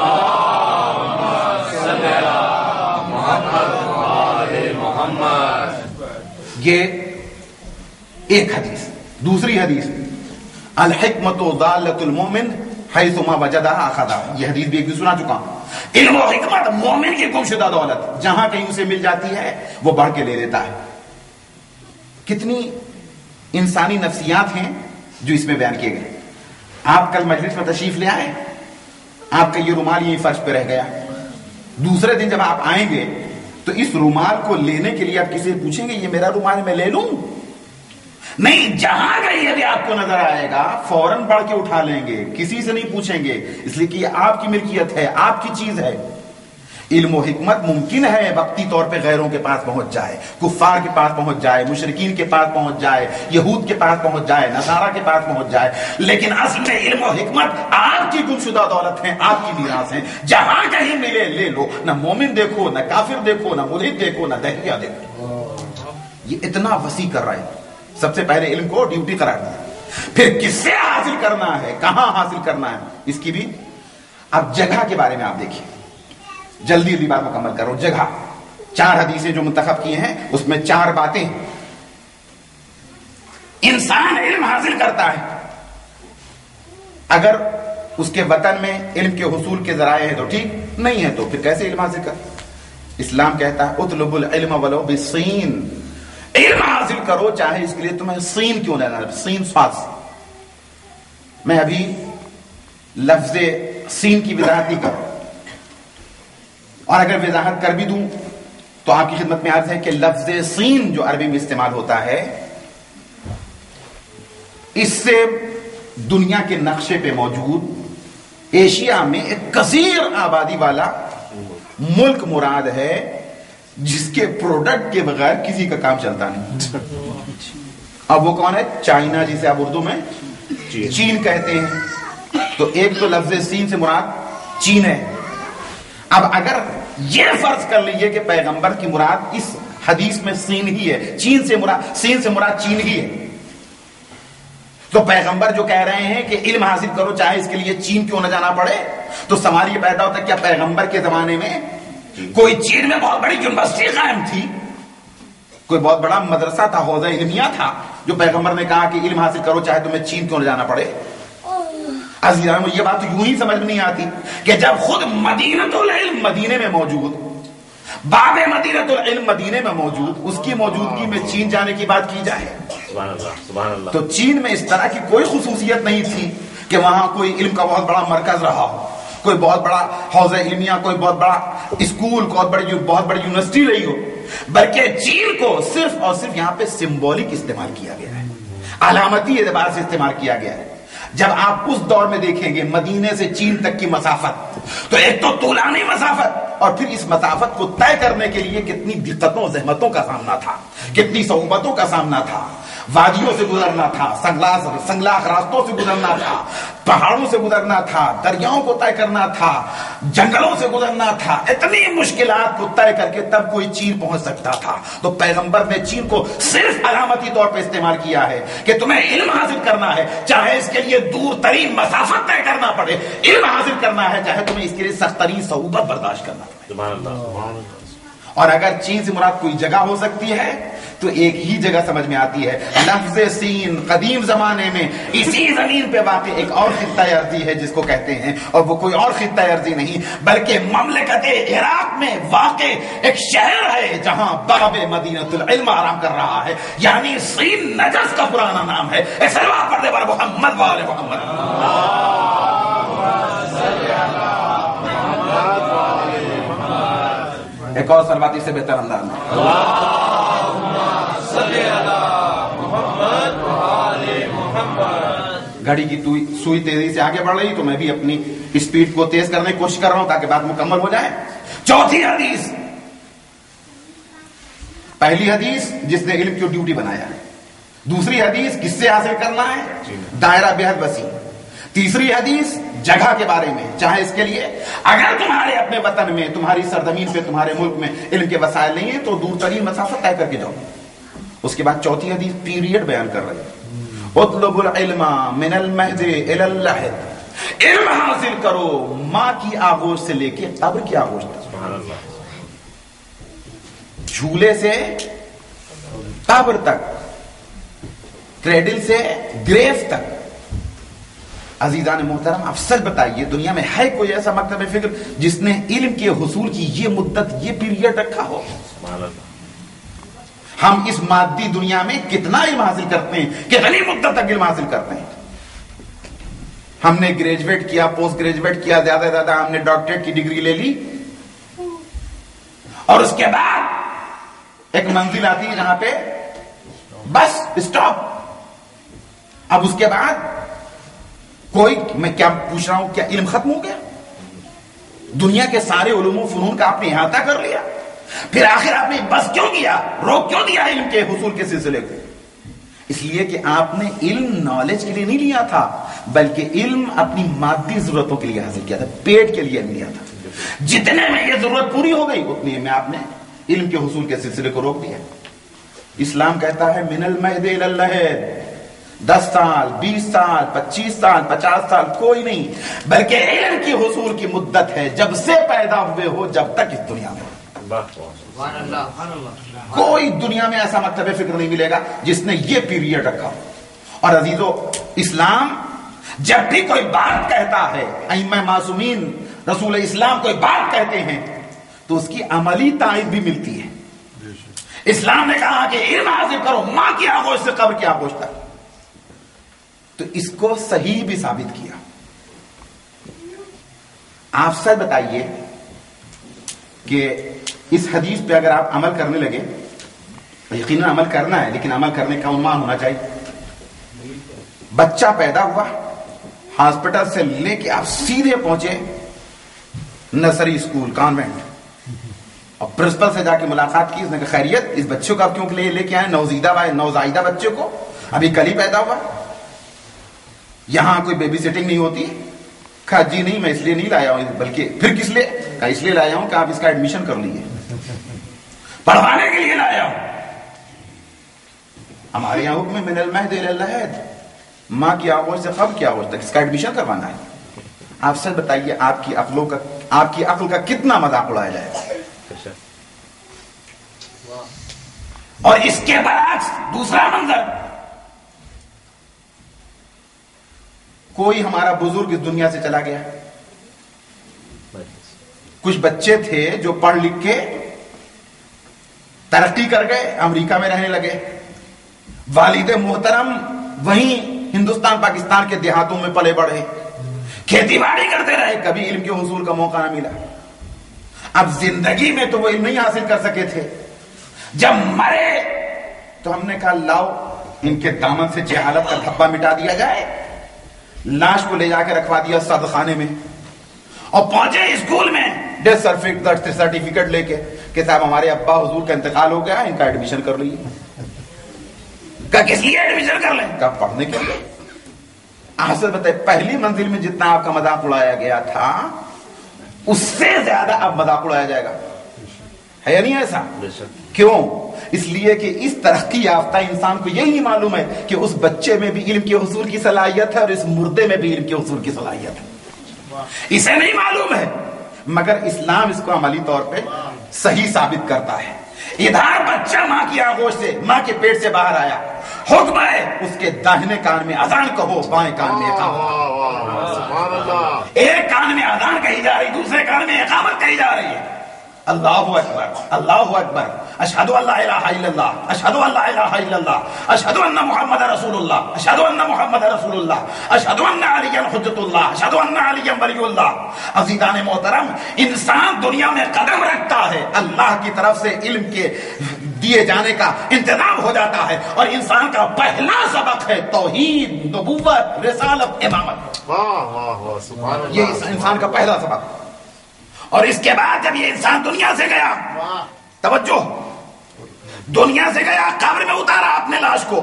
Speaker 1: محمد۔ یہ ایک حدیث۔ دوسری حدیث الحکمت ضالۃ المؤمن حیثما وجدها اخذها، یہ حدیث بھی ایک بھی سنا چکا ہوں۔ علم و حکمت مومن کی گمشدہ دولت، جہاں کہیں اسے مل جاتی ہے وہ بڑھ کے لے لیتا ہے۔ کتنی انسانی نفسیات ہیں جو اس میں بیان کیے گئے۔ آپ کل مجلس میں تشریف لے آئے، آپ کا یہ رومال یہیں فرش پہ رہ گیا، دوسرے دن جب آپ آئیں گے تو اس رومال کو لینے کے لیے آپ کسی سے پوچھیں گے یہ میرا رومال ہے میں لے لوں؟ نہیں، جہاں کہیں بھی آپ کو نظر آئے گا فوراً بڑھ کے اٹھا لیں گے، کسی سے نہیں پوچھیں گے، اس لیے کہ یہ آپ کی ملکیت ہے، آپ کی چیز ہے۔ علم و حکمت ممکن ہے وقتی طور پہ غیروں کے پاس پہنچ جائے، کفار کے پاس پہنچ جائے، مشرکین کے پاس پہنچ جائے، یہود کے پاس پہنچ جائے، نصارہ کے پاس پہنچ جائے، لیکن اصل میں علم و حکمت آپ کی گمشدہ دولت ہے، آپ کی میراث ہے، جہاں کہیں ملے لے لو، نہ مومن دیکھو، نہ کافر دیکھو، نہ ملحد دیکھو، نہ دہریہ دیکھو۔ یہ اتنا وسیع کر رہا ہے۔ سب سے پہلے علم کو ڈیوٹی قرار دیا، پھر کس سے حاصل کرنا ہے، کہاں حاصل کرنا ہے، اس کی بھی۔ اب جگہ کے بارے میں آپ دیکھیں، جلدی جلدی بات مکمل کرو۔ جگہ 4 حدیثیں جو منتخب کی ہیں اس میں 4 باتیں انسان علم حاصل کرتا ہے، اگر اس کے وطن میں علم کے حصول کے ذرائع ہیں تو ٹھیک، نہیں ہے تو پھر کیسے علم حاصل کر؟ اسلام کہتا ہے اطلب العلم ولو بالسین، علم حاصل کرو چاہے اس کے لیے تمہیں سین کیوں نہ، سین صاد سے۔ میں ابھی لفظ سین کی وضاحت نہیں کروں، اور اگر وضاحت کر بھی دوں تو آپ کی خدمت میں عرض ہے کہ لفظ سین جو عربی میں استعمال ہوتا ہے، اس سے دنیا کے نقشے پہ موجود ایشیا میں ایک کثیر آبادی والا ملک مراد ہے جس کے پروڈکٹ کے بغیر کسی کا کام چلتا نہیں۔ اب وہ کون ہے؟ چائنا، جسے آپ اردو میں چین کہتے ہیں۔ تو ایک تو لفظ سین سے مراد چین ہے۔ اب اگر یہ فرض کر لیجئے کہ پیغمبر کی مراد اس حدیث میں سین ہی ہے، سین سے مراد چین ہی ہے، تو پیغمبر جو کہہ رہے ہیں کہ علم حاصل کرو چاہے اس کے لیے چین کیوں نہ جانا پڑے، تو سوال یہ پیدا ہوتا ہے کیا پیغمبر کے زمانے میں کوئی چین میں بہت بڑی یونیورسٹی قائم تھی، کوئی بہت بڑا مدرسہ تھا، حوزہ علمیہ تھا، جو پیغمبر نے کہا کہ علم حاصل کرو چاہے تمہیں چین کیوں نہ جانا پڑے؟ عزیزان، یہ بات تو یوں ہی سمجھ میں نہیں آتی کہ جب خود مدینۃ العلم مدینے میں موجود، باب مدینۃ العلم مدینے میں موجود، اس کی موجودگی میں چین جانے کی بات کی جائے۔
Speaker 2: سبحان اللہ، سبحان اللہ۔
Speaker 1: تو چین میں اس طرح کی کوئی خصوصیت نہیں تھی کہ وہاں کوئی علم کا بہت بڑا مرکز رہا ہو، کوئی بہت بڑا حوزہ علمیہ، کوئی بہت بڑا اسکول، بہت بڑی یونیورسٹی رہی ہو، بلکہ چین کو صرف اور صرف یہاں پہ سمبولک استعمال کیا گیا ہے، علامتی اعتبار سے استعمال کیا گیا ہے۔ جب آپ اس دور میں دیکھیں گے مدینے سے چین تک کی مسافت، تو ایک تو طولانی مسافت، اور پھر اس مسافت کو طے کرنے کے لیے کتنی دقتوں زحمتوں کا سامنا تھا، کتنی صعوبتوں کا سامنا تھا، وادیوں سے گزرنا تھا، سنگلاخ راستوں سے گزرنا تھا، پہاڑوں سے گزرنا تھا، دریاؤں کو طے کرنا تھا، جنگلوں سے گزرنا تھا، اتنی مشکلات کو طے کر کے تب کوئی چین پہنچ سکتا تھا۔ تو پیغمبر نے چین کو صرف علامتی طور پہ استعمال کیا ہے کہ تمہیں علم حاصل کرنا ہے چاہے اس کے لیے دور ترین مسافت طے کرنا پڑے، علم حاصل کرنا ہے چاہے تمہیں اس کے لیے سخت ترین صعوبت برداشت کرنا پڑے۔
Speaker 2: سبحان اللہ، سبحان اللہ۔
Speaker 1: اور اگر چین سے مراد کوئی جگہ ہو سکتی ہے تو ایک ہی جگہ سمجھ میں آتی ہے، لفظ سین قدیم زمانے میں اسی زمین پہ واقع ایک اور خطہ ارضی ہے جس کو کہتے ہیں، اور وہ کوئی اور خطہ ارضی نہیں بلکہ مملکت عراق میں واقع ایک شہر ہے جہاں باب مدینۃ العلم آرام کر رہا ہے، یعنی سین نجس کا پرانا نام ہے۔ پردے پر محمد وآل محمد۔ ایک اور سلوات اس سے بہتر انداز میں، گھڑی کی سوئی تیزی سے آگے بڑھ رہی تو میں بھی اپنی اسپیڈ کو تیز کرنے کی کوشش کر رہا ہوں تاکہ بات مکمل ہو جائے۔ چوتھی حدیث، پہلی حدیث جس نے علم کی ڈیوٹی بنایا ہے، دوسری حدیث کس سے حاصل کرنا ہے، دائرہ بےحد وسیع، تیسری حدیث جگہ کے بارے میں، چاہے اس کے لیے اگر تمہارے اپنے وطن میں، تمہاری سرزمین پہ، تمہارے ملک میں علم کے وسائل نہیں ہیں تو دور ترین مسافت طے کر کے جاؤ۔ اس کے بعد چوتھی حدیث پیریڈ بیان کر رہی ہے، اطلب العلم من المہد الی اللحد، علم حاصل کرو ماں کی آغوش سے لے کے قبر کی آغوش تک،
Speaker 2: سبحان اللہ،
Speaker 1: جھولے سے قبر تک، کریڈل سے گریو تک۔ عزیزان محترم، آپ سچ بتائیے دنیا میں ہے کوئی ایسا مکتب فکر جس نے علم کے حصول کی یہ مدت، یہ پیریڈ رکھا ہو؟
Speaker 2: سبحان اللہ۔
Speaker 1: ہم اس مادی دنیا میں کتنا علم حاصل کرتے ہیں، کتنی مدت تک علم حاصل کرتے ہیں؟ ہم نے گریجویٹ کیا، پوسٹ گریجویٹ کیا، زیادہ سے زیادہ ہم نے ڈاکٹریٹ کی ڈگری لے لی، اور اس کے بعد ایک منزل آتی ہے جہاں پہ بس اسٹاپ۔ اب اس کے بعد کوئی، میں کیا پوچھ رہا ہوں، کیا علم ختم ہو گیا؟ دنیا کے سارے علوم و فنون کا آپ نے احاطہ کر لیا، پھر آخر آپ نے بس کیوں کیا، روک کیوں دیا علم کے حصول کے سلسلے کو؟ اس لیے کہ آپ نے علم نالج کے لیے نہیں لیا تھا بلکہ علم اپنی مادی ضرورتوں کے لیے حاصل کیا تھا، پیٹ کے لیے نہیں لیا تھا۔ جتنے میں یہ ضرورت پوری ہو گئی اتنے میں آپ نے علم کے حصول کے سلسلے کو روک دیا۔ اسلام کہتا ہے من المہد الی اللحد، 10 سال، 20 سال، 25 سال، 50 سال کوئی نہیں، بلکہ علم کی حصول کی مدت ہے جب سے پیدا ہوئے ہو جب تک اس دنیا میں۔ کوئی دنیا میں ایسا مکتب فکر نہیں ملے گا جس نے یہ پیریڈ رکھا ہو۔ اور عزیزو، اسلام جب بھی کوئی بات کہتا ہے، ائمہ معصومین رسول اسلام کوئی بات کہتے ہیں تو اس کی عملی تائید بھی ملتی ہے. اسلام نے کہا کہ علم حاصل کرو ماں کی آغوش سے قبر کی آغوش تک، تو اس کو صحیح بھی ثابت کیا. آپ سچ بتائیے کہ اس حدیث پہ اگر آپ عمل کرنے لگے، یقیناً عمل کرنا ہے لیکن عمل کرنے کا عنوان ہونا چاہیے. بچہ پیدا ہوا، ہاسپٹل سے لے کے آپ سیدھے پہنچے نرسری اسکول کانوینٹ، اور پرنسپل سے جا کے ملاقات کی. اس نے کہا خیریت، اس بچے کو آپ کیوں لے کے آئے؟ نوزائیدہ بچے کو ابھی کل ہی پیدا ہوا، یہاں کوئی بیبی سیٹنگ نہیں ہوتی؟ کہا جی نہیں، میں اس لیے نہیں لایا ہوں، بلکہ پھر کس لیے؟ کہا اس لیے لایا ہوں کہ آپ اس کا ایڈمیشن کر لیجیے، پڑھوانے کے لیے لایا ہوں. ہمارے یہاں حکم من المہد الی اللحد، ماں کی آغوش سے قبر کی آغوش تک اس کا ایڈمیشن کروانا ہے. آپ سچ بتائیے آپ کی عقل کا کتنا مذاق اڑایا جائے گا. اور اس کے برعکس دوسرا منظر، کوئی ہمارا بزرگ اس دنیا سے چلا گیا، کچھ بچے تھے جو پڑھ لکھ کے ترقی کر گئے، امریکہ میں رہنے لگے، والد محترم وہیں ہندوستان پاکستان کے دیہاتوں میں پلے بڑھے، کھیتی باڑی کرتے رہے، کبھی علم کے حصول کا موقع نہ ملا. اب زندگی میں تو وہ علم نہیں حاصل کر سکے تھے، جب مرے تو ہم نے کہا لاؤ ان کے دامن سے جہالت کا دھبا مٹا دیا جائے. لاش کو لے جا کے رکھوا دیا سرد خانے میں، اور پہنچے اسکول میں ڈیتھ سرٹیفکیٹ لے کے کہ صاحب ہمارے ابا حضور کا انتقال ہو گیا، ان کا ایڈمیشن کر لیجیے. کہا کس لیے ایڈمیشن کر لیں؟ کہا پڑھنے کے لیے. حاصل بتائے پہلی منزل میں جتنا آپ کا مذاق اڑایا گیا تھا اس سے زیادہ اب مذاق اڑایا جائے گا، ہے یا نہیں ایسا؟ کیوں؟ اس لیے کہ اس ترقی یافتہ انسان کو یہی معلوم ہے کہ اس بچے میں بھی علم کے حصول کی صلاحیت ہے اور اس مردے میں بھی علم کے حصول کی صلاحیت ہے. اسے نہیں معلوم ہے، مگر اسلام اس کو عملی طور پہ صحیح ثابت کرتا ہے. ادھر بچہ ماں کی آغوش سے، ماں کے پیٹ سے باہر آیا، حکم ہے اس کے داہنے کان میں اذان کہو، بائیں کان میں اقامت. ایک کان میں اذان کہی جا رہی، دوسرے کان میں اقامت کہی جا رہی ہے. اللہ اکبر، اللہ اکبر، اشہد ان لا الہ الا اللہ، اشہد ان لا الہ الا اللہ، اشہد ان محمد رسول اللہ، اشہد ان محمد رسول اللہ، اشہد ان علی حجت اللہ، اشہد ان علی ولی اللہ. عزیزان محترم، انسان دنیا میں قدم رکھتا ہے، اللہ کی طرف سے علم کے دیے جانے کا انتظام ہو جاتا ہے، اور انسان کا پہلا سبق ہے توحید، نبوت، رسالت، امامت. یہ انسان کا پہلا سبق. اور اس کے بعد جب یہ انسان دنیا سے گیا، توجہ، دنیا سے گیا، قبر میں اتارا اپنے لاش کو،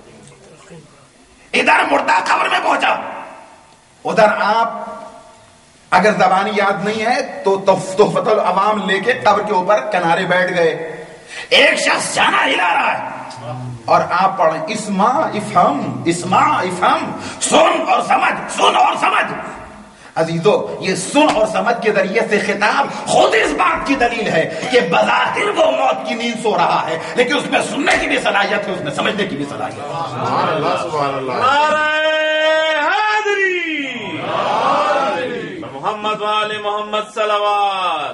Speaker 1: ادھر مردہ قبر میں پہنچا، ادھر آپ اگر زبانی یاد نہیں ہے تو تحفۃ العوام لے کے قبر کے اوپر کنارے بیٹھ گئے. ایک شخص جانا ہلا رہا ہے اور آپ پڑھیں اسمع افہم، اسمع افہم، سن اور سمجھ، سن اور سمجھ. عزیزو، یہ سن اور سمجھ کے ذریعے سے خطاب خود اس بات کی دلیل ہے کہ بظاہر وہ موت کی نیند سو رہا ہے، لیکن اس میں سننے کی بھی صلاحیت ہے، اس میں سمجھنے کی بھی صلاحیت ہے.
Speaker 3: سبحان اللہ، سبحان اللہ.
Speaker 2: محمد وآل محمد صلوات.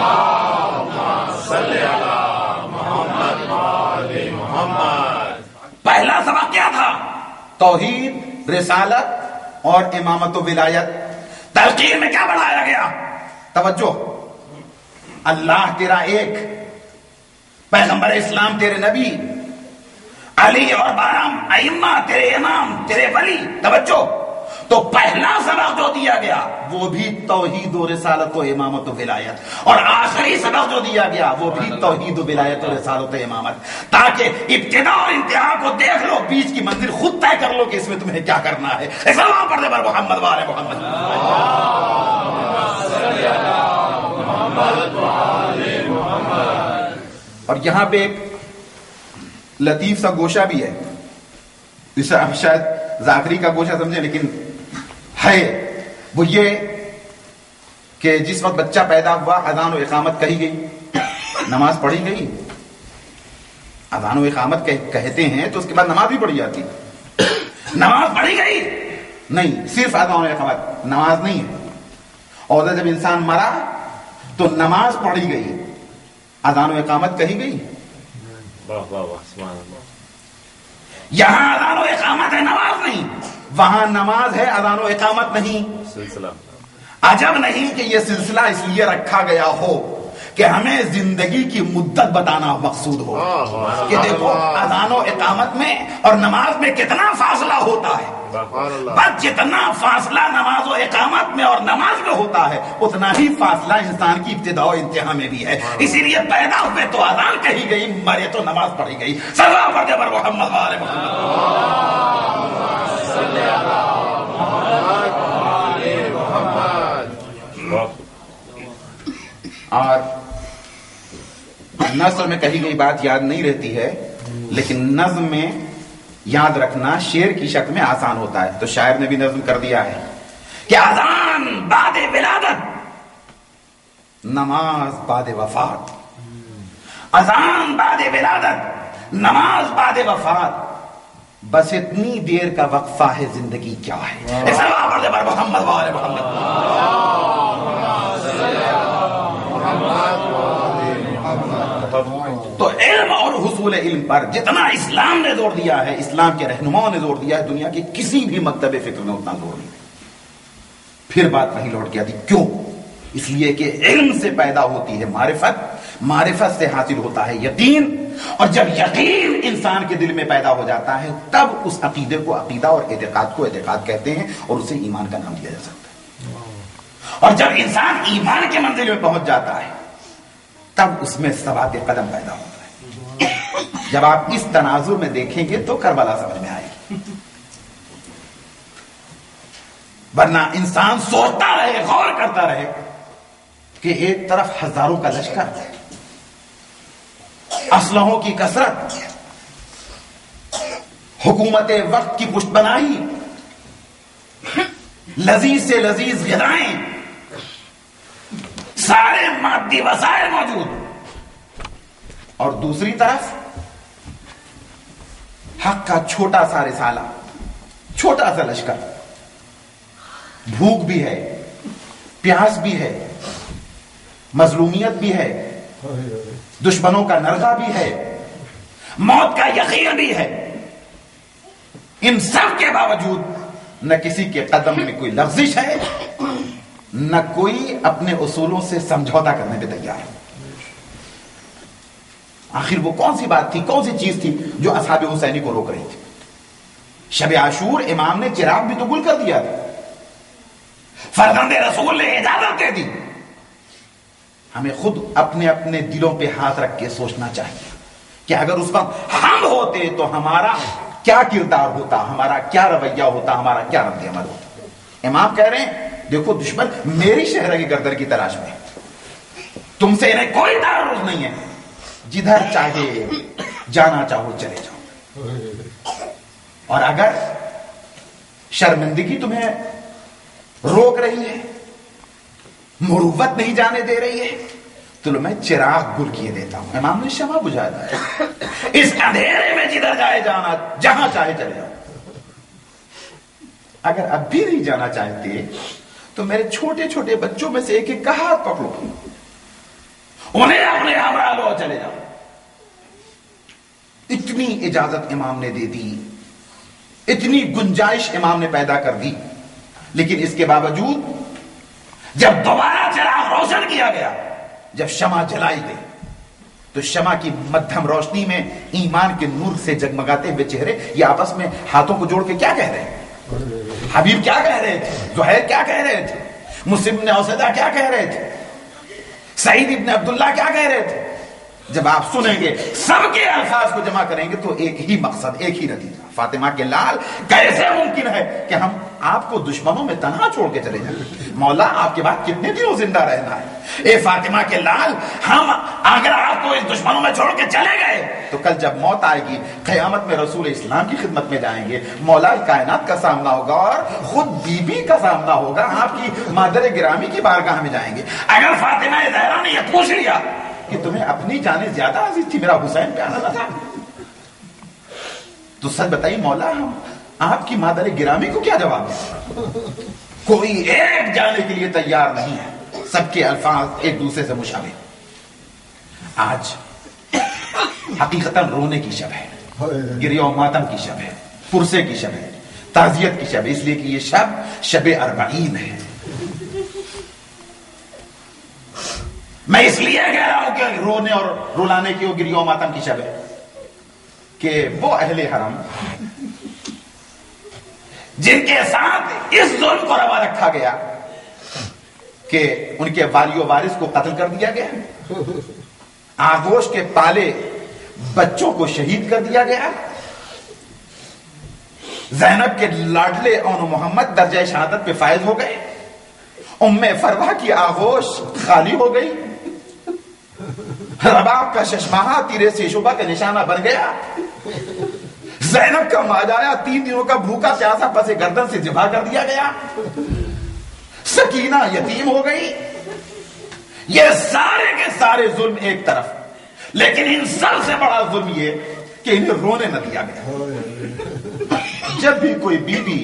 Speaker 2: صلی علی محمد وآل محمد.
Speaker 1: پہلا سبق کیا تھا؟ توحید، رسالت اور امامت و ولایت. تلقین میں کیا بڑھایا گیا؟ توجہ، اللہ تیرا ایک، پیغمبر اسلام تیرے نبی، علی اور 12 ائمہ تیرے امام، تیرے ولی. توجہ، تو پہلا سبق جو دیا گیا وہ بھی توحید و رسالت و امامت و ولایت، اور آخری سبق جو دیا گیا وہ بھی توحید و ولایت و رسالت و امامت، تاکہ ابتدا اور انتہا کو دیکھ لو، بیچ کی منزل خود طے کر لو کہ اس میں تمہیں کیا کرنا ہے. سلام پڑھ دے بر محمد وآل محمد. اور یہاں پہ ایک لطیف سا گوشہ بھی ہے، اسے آپ شاید ذاکری کا گوشہ سمجھیں لیکن ہے، وہ یہ کہ جس وقت بچہ پیدا ہوا اذان و اقامت کہی گئی، نماز پڑھی گئی. اذان و اقامت کہتے ہیں تو اس کے بعد نماز بھی پڑھی جاتی. نماز پڑھی گئی نہیں، صرف اذان و اقامت، نماز نہیں ہے. اور جب انسان مرا تو نماز پڑھی گئی، اذان و اقامت کہی گئی؟
Speaker 2: واہ واہ واہ سبحان اللہ.
Speaker 1: یہاں اذان و اقامت ہے، نماز نہیں. وہاں نماز ہے، اذان و اقامت نہیں.
Speaker 2: سلسلہ
Speaker 1: عجب نہیں کہ یہ سلسلہ اس لیے رکھا گیا ہو کہ ہمیں زندگی کی مدت بتانا مقصود ہو کہ دیکھو اذان و اقامت میں اور نماز میں کتنا فاصلہ ہوتا ہے. بس جتنا فاصلہ نماز و اقامت میں اور نماز میں ہوتا ہے اتنا ہی فاصلہ انسان کی ابتدا و انتہا میں بھی ہے. اسی لیے پیدا ہوئے تو اذان کہی گئی، مرے تو نماز پڑھی گئی. صلوات پڑھتے پر محمد وآل محمد. اور نثر میں کہی گئی بات یاد نہیں رہتی ہے، لیکن نظم میں یاد رکھنا شعر کی شکل میں آسان ہوتا ہے. تو شاعر نے بھی نظم کر دیا ہے کہ اذان بعد ولادت، نماز بعد وفات. اذان بعد ولادت، نماز بعد وفات. بس اتنی دیر کا وقفہ ہے، زندگی کیا ہے. محمد وآل محمد. تو علم اور حصول علم پر جتنا اسلام نے زور دیا ہے، اسلام کے رہنماؤں نے زور دیا ہے، دنیا کے کسی بھی مکتب فکر نے اتنا زور نہیں. پھر بات وہیں لوٹ کے آتی. کیوں؟ اس لیے کہ علم سے پیدا ہوتی ہے معرفت، معرفت سے حاصل ہوتا ہے یقین، اور جب یقین انسان کے دل میں پیدا ہو جاتا ہے تب اس عقیدے کو عقیدہ اور اعتقاد کو اعتقاد کہتے ہیں، اور اسے ایمان کا نام دیا جا سکتا ہے. اور جب انسان ایمان کے منزل میں پہنچ جاتا ہے تب اس میں ثبات قدم پیدا ہوتا ہے. جب آپ اس تناظر میں دیکھیں گے تو کربلا سمجھ میں آئے گی. ورنہ انسان سوچتا رہے، غور کرتا رہے کہ ایک طرف ہزاروں کا لشکر، اسلحوں کی کثرت، حکومت وقت کی پشت بنائی، لذیذ سے لذیذ غذائیں، سارے مادی وسائل موجود، اور دوسری طرف حق کا چھوٹا سا رسالہ، چھوٹا سا لشکر. بھوک بھی ہے، پیاس بھی ہے، مظلومیت بھی ہے، دشمنوں کا نرغہ بھی ہے، موت کا یقین بھی ہے. ان سب کے باوجود نہ کسی کے قدم میں کوئی لغزش ہے، نہ کوئی اپنے اصولوں سے سمجھوتا کرنے پہ تیار ہے. آخر وہ کون سی بات تھی، کون سی چیز تھی جو اصحاب حسینی کو روک رہی تھی؟ شب عاشور امام نے چراغ بھی تو گل کر دیا تھا، فرزند رسول نے اجازت دے دی. ہمیں خود اپنے اپنے دلوں پہ ہاتھ رکھ کے سوچنا چاہیے کہ اگر اس وقت ہم ہوتے تو ہمارا کیا کردار ہوتا، ہمارا کیا رویہ ہوتا، ہمارا کیا رد عمل ہوتا. امام کہہ رہے ہیں دیکھو دشمن میری شہر کی گردن کی تلاش میں، تم سے انہیں کوئی تعارض نہیں ہے، جدھر چاہے جانا چاہو چلے جاؤ. اور اگر شرمندگی تمہیں روک رہی ہے، مروت نہیں جانے دے رہی ہے، تو میں چراغ گل کیے دیتا ہوں. امام نے شمع بجھا دیا، اس اندھیرے میں جدھر جائے جانا، جہاں چاہے چلے جاؤ. اگر اب بھی نہیں جانا چاہتے تو میرے چھوٹے چھوٹے بچوں میں سے ایک ایک کا ہاتھ پکڑو، انہیں اپنے ہمراہ لو، چلے جاؤ. اتنی اجازت امام نے دے دی، اتنی گنجائش امام نے پیدا کر دی. لیکن اس کے باوجود جب دوبارہ چراغ روشن کیا گیا، جب شمع جلائی گئی، تو شمع کی مدھم روشنی میں ایمان کے نور سے جگمگاتے ہوئے چہرے یہ آپس میں ہاتھوں کو جوڑ کے کیا کہہ رہے ہیں؟ حبیب کیا کہہ رہے تھے؟ زہیر کیا کہہ رہے تھے؟ مسلم بن اوسدہ کیا کہہ رہے تھے؟ سعید ابن عبداللہ کیا کہہ رہے تھے؟ جب آپ سنیں گے سب کے الفاظ کو جمع کریں گے تو ایک ہی مقصد، ایک ہی نتیجہ. فاطمہ کے لال کیسے ممکن ہے کہ ہم آپ کو دشمنوں میں تنہا چھوڑ کے چلے جائیں؟ مولا آپ کے بعد کتنے دنوں زندہ رہنا ہے؟ اے فاطمہ کے لال، ہم اگر آپ کو اس دشمنوں میں چھوڑ کے چلے گئے تو کل جب موت آئے گی، قیامت میں رسول اسلام کی خدمت میں جائیں گے، مولا کائنات کا سامنا ہوگا اور خود بی بی کا سامنا ہوگا، آپ کی مادر گرامی کی بارگاہ میں جائیں گے. اگر فاطمہ زہرا نے یہ پوچھ لیا کہ تمہیں اپنی جانیں زیادہ عزیز تھی، میرا حسین پیارا نہ تھا، تو سچ بتائیے مولا ہم آپ کی مادر گرامی کو کیا جواب دیں؟ کوئی ایک جانے کے لیے تیار نہیں ہے. سب کے الفاظ ایک دوسرے سے مشابہ. آج حقیقتاً رونے کی شب ہے, گریہ و ماتم کی شب ہے, پرسے کی شب ہے, تعزیت کی شب ہے, اس لیے کہ یہ شب اربعین ہے. میں اس لیے کہہ رہا ہوں کہ رونے اور رلانے کی اور گریہ و ماتم کی شب ہے کہ وہ اہل حرم جن کے ساتھ اس ظلم کو روا رکھا گیا کہ ان کے والی و وارث کو قتل کر دیا گیا, آغوش کے پالے بچوں کو شہید کر دیا گیا, زینب کے لاڈلے اون محمد درجہ شہادت پہ فائز ہو گئے, ام فروا کی آغوش خالی ہو گئی, رباب کا ششماہا تیرے سے شبہ کا نشانہ بن گیا, زینب کا ماجایا 3 دنوں کا بھوکا پیاسا پس گردن سے ذبح کر دیا گیا, سکینہ یتیم ہو گئی. یہ سارے کے سارے ظلم ایک طرف, لیکن ان سب سے بڑا ظلم یہ کہ انہیں رونے نہ دیا گیا. جب بھی کوئی بیوی,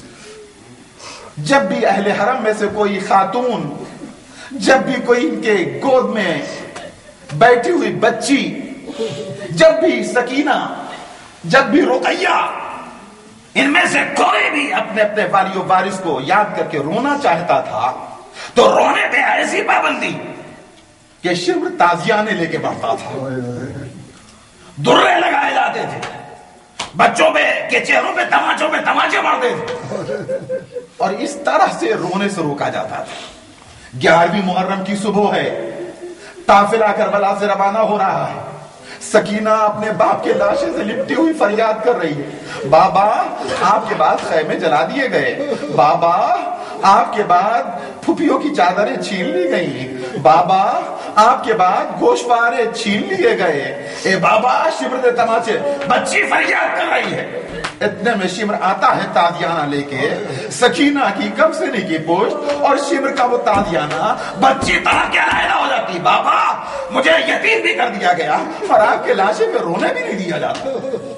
Speaker 1: جب بھی اہل حرم میں سے کوئی خاتون, جب بھی کوئی ان کے گود میں بیٹھی ہوئی بچی, جب بھی سکینہ, جب بھی رقیہ, ان میں سے کوئی بھی اپنے اپنے والی و وارث کو یاد کر کے رونا چاہتا تھا تو رونے پہ ایسی پابندی کہ شمر تازیانے لے کے بڑھتا تھا, درے لگائے جاتے تھے, بچوں پہ کے چہروں پہ تماچوں پہ تماچے مارتے تھے, اور اس طرح سے رونے سے روکا جاتا تھا. 11ویں محرم کی صبح ہے, قافلہ کربلا سے روانہ ہو رہا ہے, سکینہ اپنے باپ کے لاشے سے لپٹی ہوئی فریاد کر رہی ہے, بابا آپ کے بعد خیمے جلا دیے گئے, بابا آپ کے بعد پھپھیوں کی چادریں چھین لی گئی, بابا آپ کے بعد گوشوارے چھین لیے گئے, اے بابا شمر دے تماچے. بچی فریاد کر رہی ہے. اتنے میں شمر آتا ہے تادیانہ لے کے, سکینہ کی کم سنے کی پوشت اور شمر کا وہ تادیانہ, بچی طرح کیا علیحدہ ہو جاتی, بابا مجھے یتیم بھی کر دیا گیا اور آپ کے لاشے پہ رونے بھی نہیں دیا جاتا.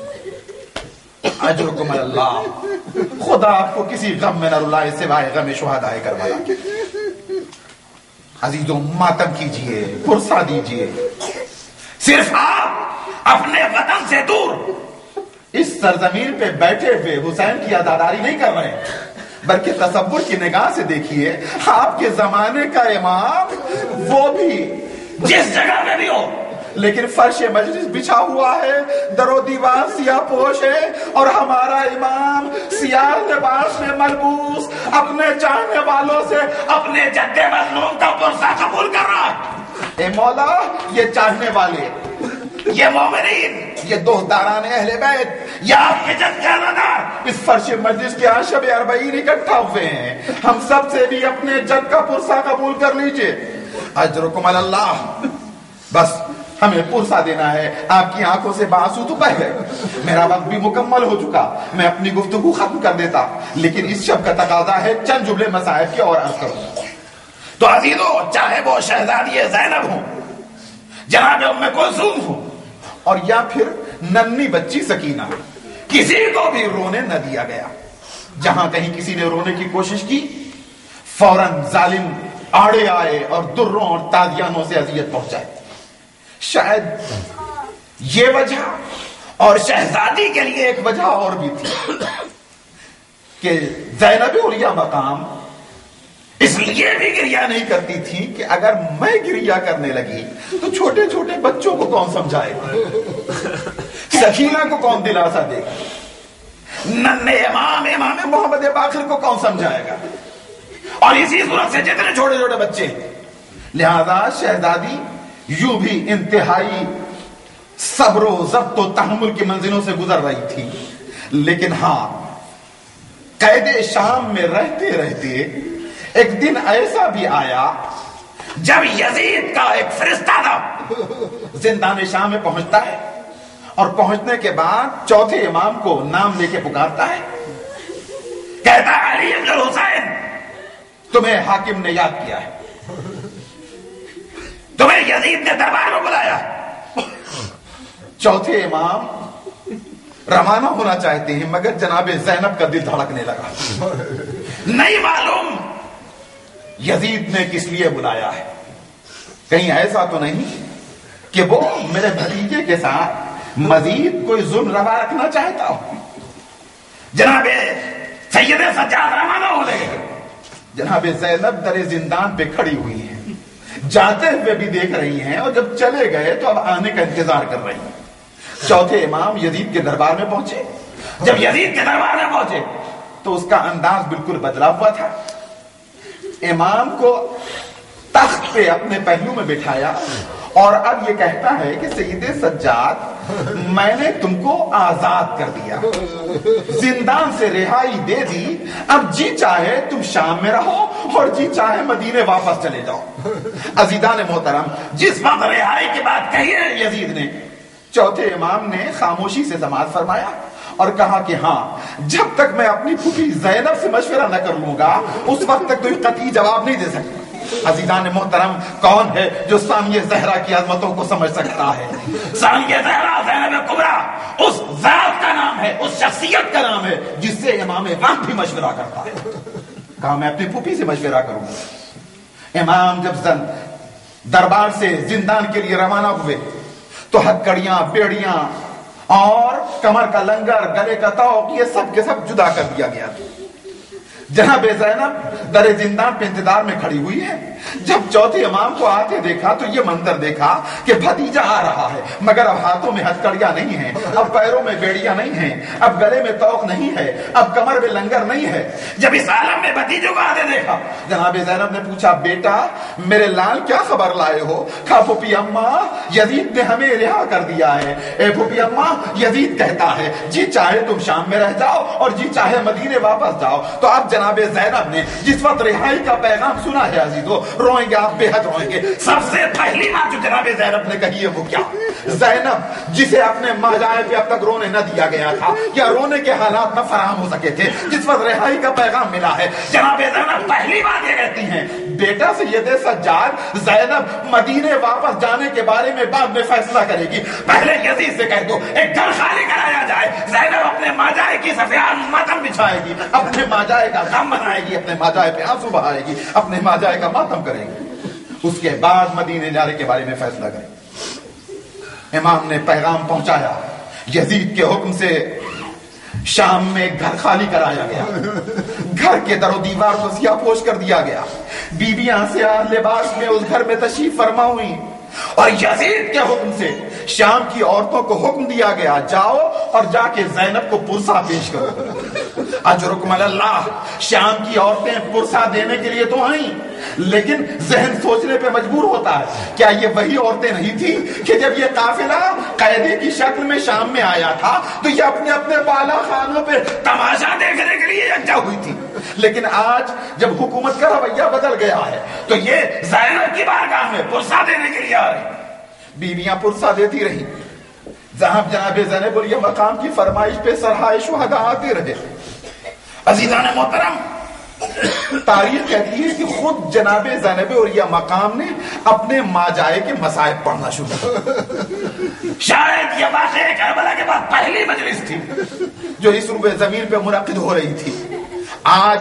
Speaker 1: اجرکم اللہ, خدا آپ کو کسی غم میں نہ رلائے سوائے غم شہداء کربلا. عزیزوں ماتم کیجئے, پرسا دیجئے. صرف آپ اپنے وطن سے دور اس سرزمین پہ بیٹھے ہوئے حسین کی عزاداری نہیں کر رہے, بلکہ تصور کی نگاہ سے دیکھیے آپ کے زمانے کا امام وہ بھی جس جگہ میں بھی ہو, لیکن فرش مجلس بچھا ہوا ہے, در و دیوار سیاہ پوش ہے, اور ہمارا امام سیاہ لباس میں ملبوس اپنے چاہنے والوں سے اپنے جد مظلوم کا پرسہ قبول کر رہا ہے. اے مولا, یہ چاہنے والے, یہ مومنین, یہ دوستداران اہل بیت, یہ آپ کے جد کے عزادار اس فرش مجلس کے شب اربعین اکٹھا ہوئے ہیں. ہم سب سے بھی اپنے جد کا پرسہ قبول کر لیجئے. اجرکم اللہ. بس ہمیں پرسہ دینا ہے, آپ کی آنکھوں سے بآسو تو بہہ گئے, میرا وقت بھی مکمل ہو چکا, میں اپنی گفتگو ختم کر دیتا, لیکن اس شب کا تقاضا ہے چند جملے مسائل کے اور عرض کروں. تو عزیزو, چاہے وہ شہزادی زینب ہوں, جناب ام کلثوم ہوں, اور یا پھر ننھی بچی سکینہ, کسی کو بھی رونے نہ دیا گیا. جہاں کہیں کسی نے رونے کی کوشش کی, فوراً ظالم آڑے آئے اور دروں اور تازیانوں سے اذیت پہنچائے. شاید یہ وجہ, اور شہزادی کے لیے ایک وجہ اور بھی تھی کہ زینب اولیاء مقام اس لیے بھی گریہ نہیں کرتی تھی کہ اگر میں گریہ کرنے لگی تو چھوٹے چھوٹے بچوں کو کون سمجھائے گا, سکینہ کو کون دلاسا دے گا, ننھے امام محمد باقر کو کون سمجھائے گا, اور اسی صورت سے جتنے چھوٹے چھوٹے بچے. لہذا شہزادی یوں بھی انتہائی صبر و ضبط و تحمل کی منزلوں سے گزر رہی تھی, لیکن ہاں قید شام میں رہتے رہتے ایک دن ایسا بھی آیا جب یزید کا ایک فرشتہ زندان شام میں پہنچتا ہے, اور پہنچنے کے بعد چوتھے امام کو نام لے کے پکارتا ہے, کہتا ہے علی ابن الحسین, تمہیں حاکم نے یاد کیا ہے, تمہیں یزید نے دربار میں بلایا. چوتھے امام روانہ ہونا چاہتے ہیں, مگر جناب زینب کا دل دھڑکنے لگا. نہیں معلوم یزید نے کس لیے بلایا ہے؟ کہیں ایسا تو نہیں کہ وہ میرے بھتیجے کے ساتھ مزید کوئی ظلم روا رکھنا چاہتا ہو؟ جناب سید سجاد روانہ ہو گئے. جناب زینب در زندان پہ کھڑی ہوئی ہیں, جاتے ہوئے بھی دیکھ رہی ہیں, اور جب چلے گئے تو اب آنے کا انتظار کر رہی ہیں. چوتھے امام یزید کے دربار میں پہنچے. جب یزید کے دربار میں پہنچے تو اس کا انداز بالکل بدلا ہوا تھا. امام کو تخت پہ اپنے پہلو میں بٹھایا اور اب یہ کہتا ہے کہ سید سجاد میں نے تم کو آزاد کر دیا, زندان سے رہائی دے دی, اب جی چاہے تم شام میں رہو اور جی چاہے مدینے واپس چلے جاؤ. عزیزان محترم, جس وقت رہائی کی بات کہی ہے یزید نے, چوتھے امام نے خاموشی سے سماعت فرمایا اور کہا کہ ہاں, جب تک میں اپنی پھوپھی زینب سے مشورہ نہ کر لوں گا اس وقت تک کوئی قطعی جواب نہیں دے سکتا. عزیزان محترم, کون ہے جو ثانیہ زہرا کی عظمتوں کو سمجھ سکتا ہے؟ ثانیہ زہرا زینب کبریٰ اس ذات کا نام ہے, اس شخصیت کا نام ہے جس سے امام وقت بھی مشورہ کرتا ہے. کہا میں اپنی پھوپھی سے مشورہ کروں گا. امام جب دربار سے زندان کے لیے روانہ ہوئے تو ہتکڑیاں, بیڑیاں اور کمر کا لنگر, گلے کا طوق, یہ سب کے سب جدا کر دیا گیا. جناب زینب در زندان پہ انتظار میں کھڑی ہوئی ہے. جب چوتھے امام کو آتے دیکھا تو یہ منظر دیکھا کہ بھتیجا آ رہا ہے, مگر اب ہاتھوں میں ہتکڑیاں نہیں ہیں, اب پیروں میں بیڑیاں نہیں ہیں, اب گلے میں طوق نہیں ہے, اب کمر میں لنگر نہیں ہے. جب اس عالم میں بھتیجوں کو آتے دیکھا, جناب زینب نے پوچھا, بیٹا میرے لال کیا خبر لائے ہو؟ کہا پھوپھی اماں یزید نے ہمیں رہا کر دیا ہے. اے پھوپھی اماں, یزید کہتا ہے جی چاہے تم شام میں رہ جاؤ اور جی چاہے مدینے واپس جاؤ. تو اب جناب زینب نے جس وقت رہائی کا پیغام سنا ہے عزیزو, روئیں گے آپ, بے حد روئیں گے. سب سے پہلی بات جو جناب زینب نے کہی ہے وہ کیا؟ زینب جسے اپنے ماجائے پہ اب تک رونے نہ دیا گیا تھا یا رونے کے حالات نہ فراہم ہو سکے تھے, جس وقت رہائی کا پیغام ملا ہے, جناب زینب پہلی بات یہ کہتی ہیں, بیٹا سید سجاد زینب مدینے واپس جانے کے بارے میں بعد میں فیصلہ کرے گی, پہلے یزید سے کہہ دو ایک گھر خالی کرایا جائے. زینب اپنے ماجائے کی سفیان ماتم بچھائے گی, اپنے ماجائے کا غم منائے گی, اپنے ماجائے پہ آنسو بہائے گی, اپنے ماجائے کا ماتم کرے گی. اس کے بعد مدینے جانے کے بارے میں فیصلہ کرے. امام نے پیغام پہنچایا, یزید کے حکم سے شام میں گھر خالی کرایا گیا, گھر کے در و دیوار کو سیاہ پوش کر دیا گیا, بیویاں سیاہ لباس میں اس گھر میں تشریف فرما ہوئی, اور یزید کے حکم سے شام کی عورتوں کو حکم دیا گیا, جاؤ اور جا کے زینب کو پرسا پیش کرو. اجرکم اللہ, شام کی عورتیں پرسا دینے کے لیے تو آئیں, لیکن ذہن سوچنے پہ مجبور ہوتا ہے, کیا یہ وہی عورتیں نہیں تھی کہ جب یہ قافلہ قیدی کی شکل میں شام میں آیا تھا تو یہ اپنے اپنے بالا خانوں پہ تماشا دیکھنے کے لیے یکجا ہوئی تھی؟ لیکن آج جب حکومت کا رویہ بدل گیا ہے تو یہ زینب کی بارگاہ میں پرسا دینے کے لیے آ رہی. بیویاں پرسا دیتی رہی, جہاں جناب زینب علیہ مقام کی فرمائش پہ سرحائے شہداء آتے رہے. عزیزان محترم, تاریخ کہتی ہے کہ خود جناب زینب علیہ مقام نے اپنے ماجائے کے مصائب پڑھنا شروع کیا. شاید یہ واقعہ کربلا کے بعد پہلی مجلس تھی جو اس روئے زمین پہ منعقد ہو رہی تھی. آج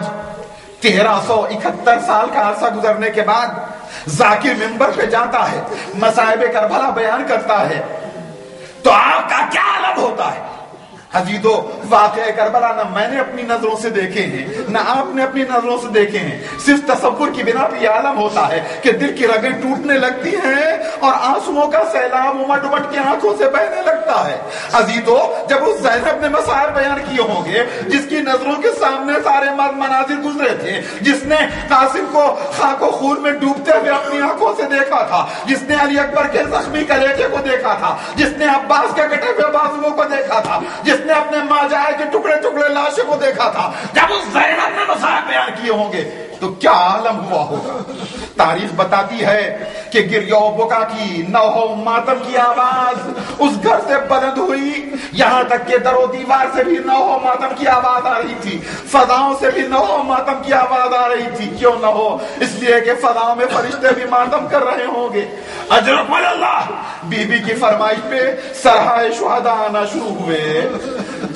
Speaker 1: 1371 سال کا عرصہ گزرنے کے بعد ذاکر منبر پہ جاتا ہے, مصائب کربلا بیان کرتا ہے, تو آپ کا کیا عالم ہوتا ہے؟ عزیزو, واقعہ کربلا نہ میں نے اپنی نظروں سے دیکھے ہیں نہ آپ نے اپنی نظروں سے دیکھے ہیں, صرف تصور کی بنا پہ یہ عالم ہوتا ہے کہ دل کی رگیں ٹوٹنے لگتی ہیں اور آنسوؤں کا سیلاب امٹ امٹ کی آنکھوں سے بہنے لگتا ہے. عزیزو, جب اس زینب نے مسائل بیان کیے ہوں گے جس کی نظروں کے سامنے سارے مناظر گزرے تھے, جس نے قاسم کو خاک و خون میں ڈوبتے ہوئے اپنی آنکھوں سے دیکھا تھا, جس نے علی اکبر کے زخمی کلیجے کو دیکھا تھا, جس نے عباس کے کٹے ہوئے بازوؤں کو دیکھا تھا, جس نے اپنے ماجائے کے ٹکڑے ٹکڑے لاشوں کو دیکھا تھا, جب اس زینب نے مصائب بیان کیے ہوں گے تو کیا عالم ہوا ہوگا. تاریخ بتاتی ہے کہ گریہ و بکا کی, نوح و ماتم کی آواز اس گھر سے بلند ہوئی, یہاں تک کہ در و دیوار سے بھی نوح و ماتم کی آواز آ رہی تھی, فضاؤں سے بھی نوح و ماتم کی آواز آ رہی تھی. کیوں نہ ہو, اس لیے کہ فضاؤں میں فرشتے بھی ماتم کر رہے ہوں گے. اجرکم اللہ, بی بی کی فرمائش پہ سرحائے شہداء آنا شروع ہوئے.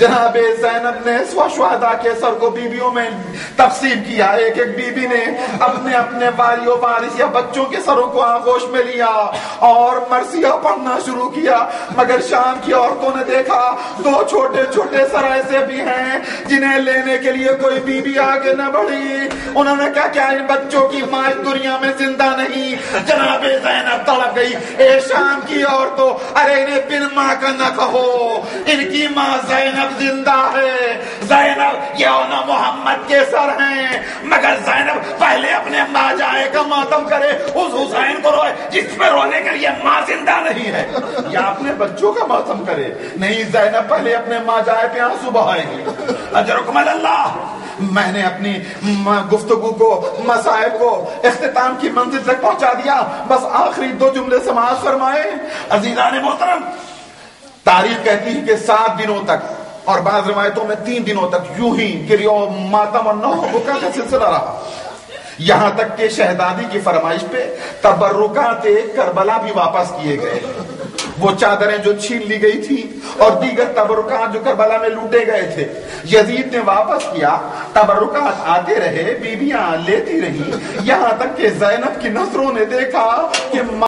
Speaker 1: जनाब ज़ैनब ने शुहदा के सर को बीवियों में तकसीम किया। एक एक बीबी ने अपने अपने वारियों वारिस या बच्चों के सरों को आगोश में लिया और मरसिया पढ़ना शुरू किया। मगर शाम की औरतों ने देखा दो छोटे छोटे सर ऐसे भी हैं जिन्हें लेने के लिए कोई बीबी आगे न बढ़ी। उन्होंने कहा क्या इन बच्चों की माँ दुनिया में जिंदा नहीं? जनाब ज़ैनब तड़प गई, ए शाम की औरतों, अरे इन्हें बिन माँ का न कहो, इनकी माँ ज़ैनब जिंदा है। ज़ैनब ये ना मोहम्मद के सर हैं, मगर ज़ैनब पहले अपने माँ जाए का मातम करे, उस हुसैन को रोए जिस पे रोने के लिए माँ जिंदा नहीं है, या अपने बच्चों का मातम करे। नहीं, ज़ैनब पहले अपने माँ जाए पे आंसू बहाएगी। अजरुकुम अल्लाह। मैंने अपनी गुफ्तगू को, मसाइब को इख्तिताम की मंजिल तक पहुंचा दिया। बस आखिरी दो जुमले समाअत फरमाए। अज़ीज़ान मोहतरम, तारीख कहती है कि 7 दिनों तक और बाज़ रिवायतों में 3 दिनों तक यूं ही गिरियो मातम और नौह बुका का सिलसिला रहा। यहां तक कि शहजादी की फरमाइश पे तबर्रुकात करबला भी वापस किए गए। वो चादरें जो छीन ली गई थी और दीगर तबरुकात जो करबला में लूटे गए थे, यजीद ने वापस किया। तबरुकात आते रहे, बीबियां लेती रही, यहां तक कि ज़ैनब की नजरों ने देखा कि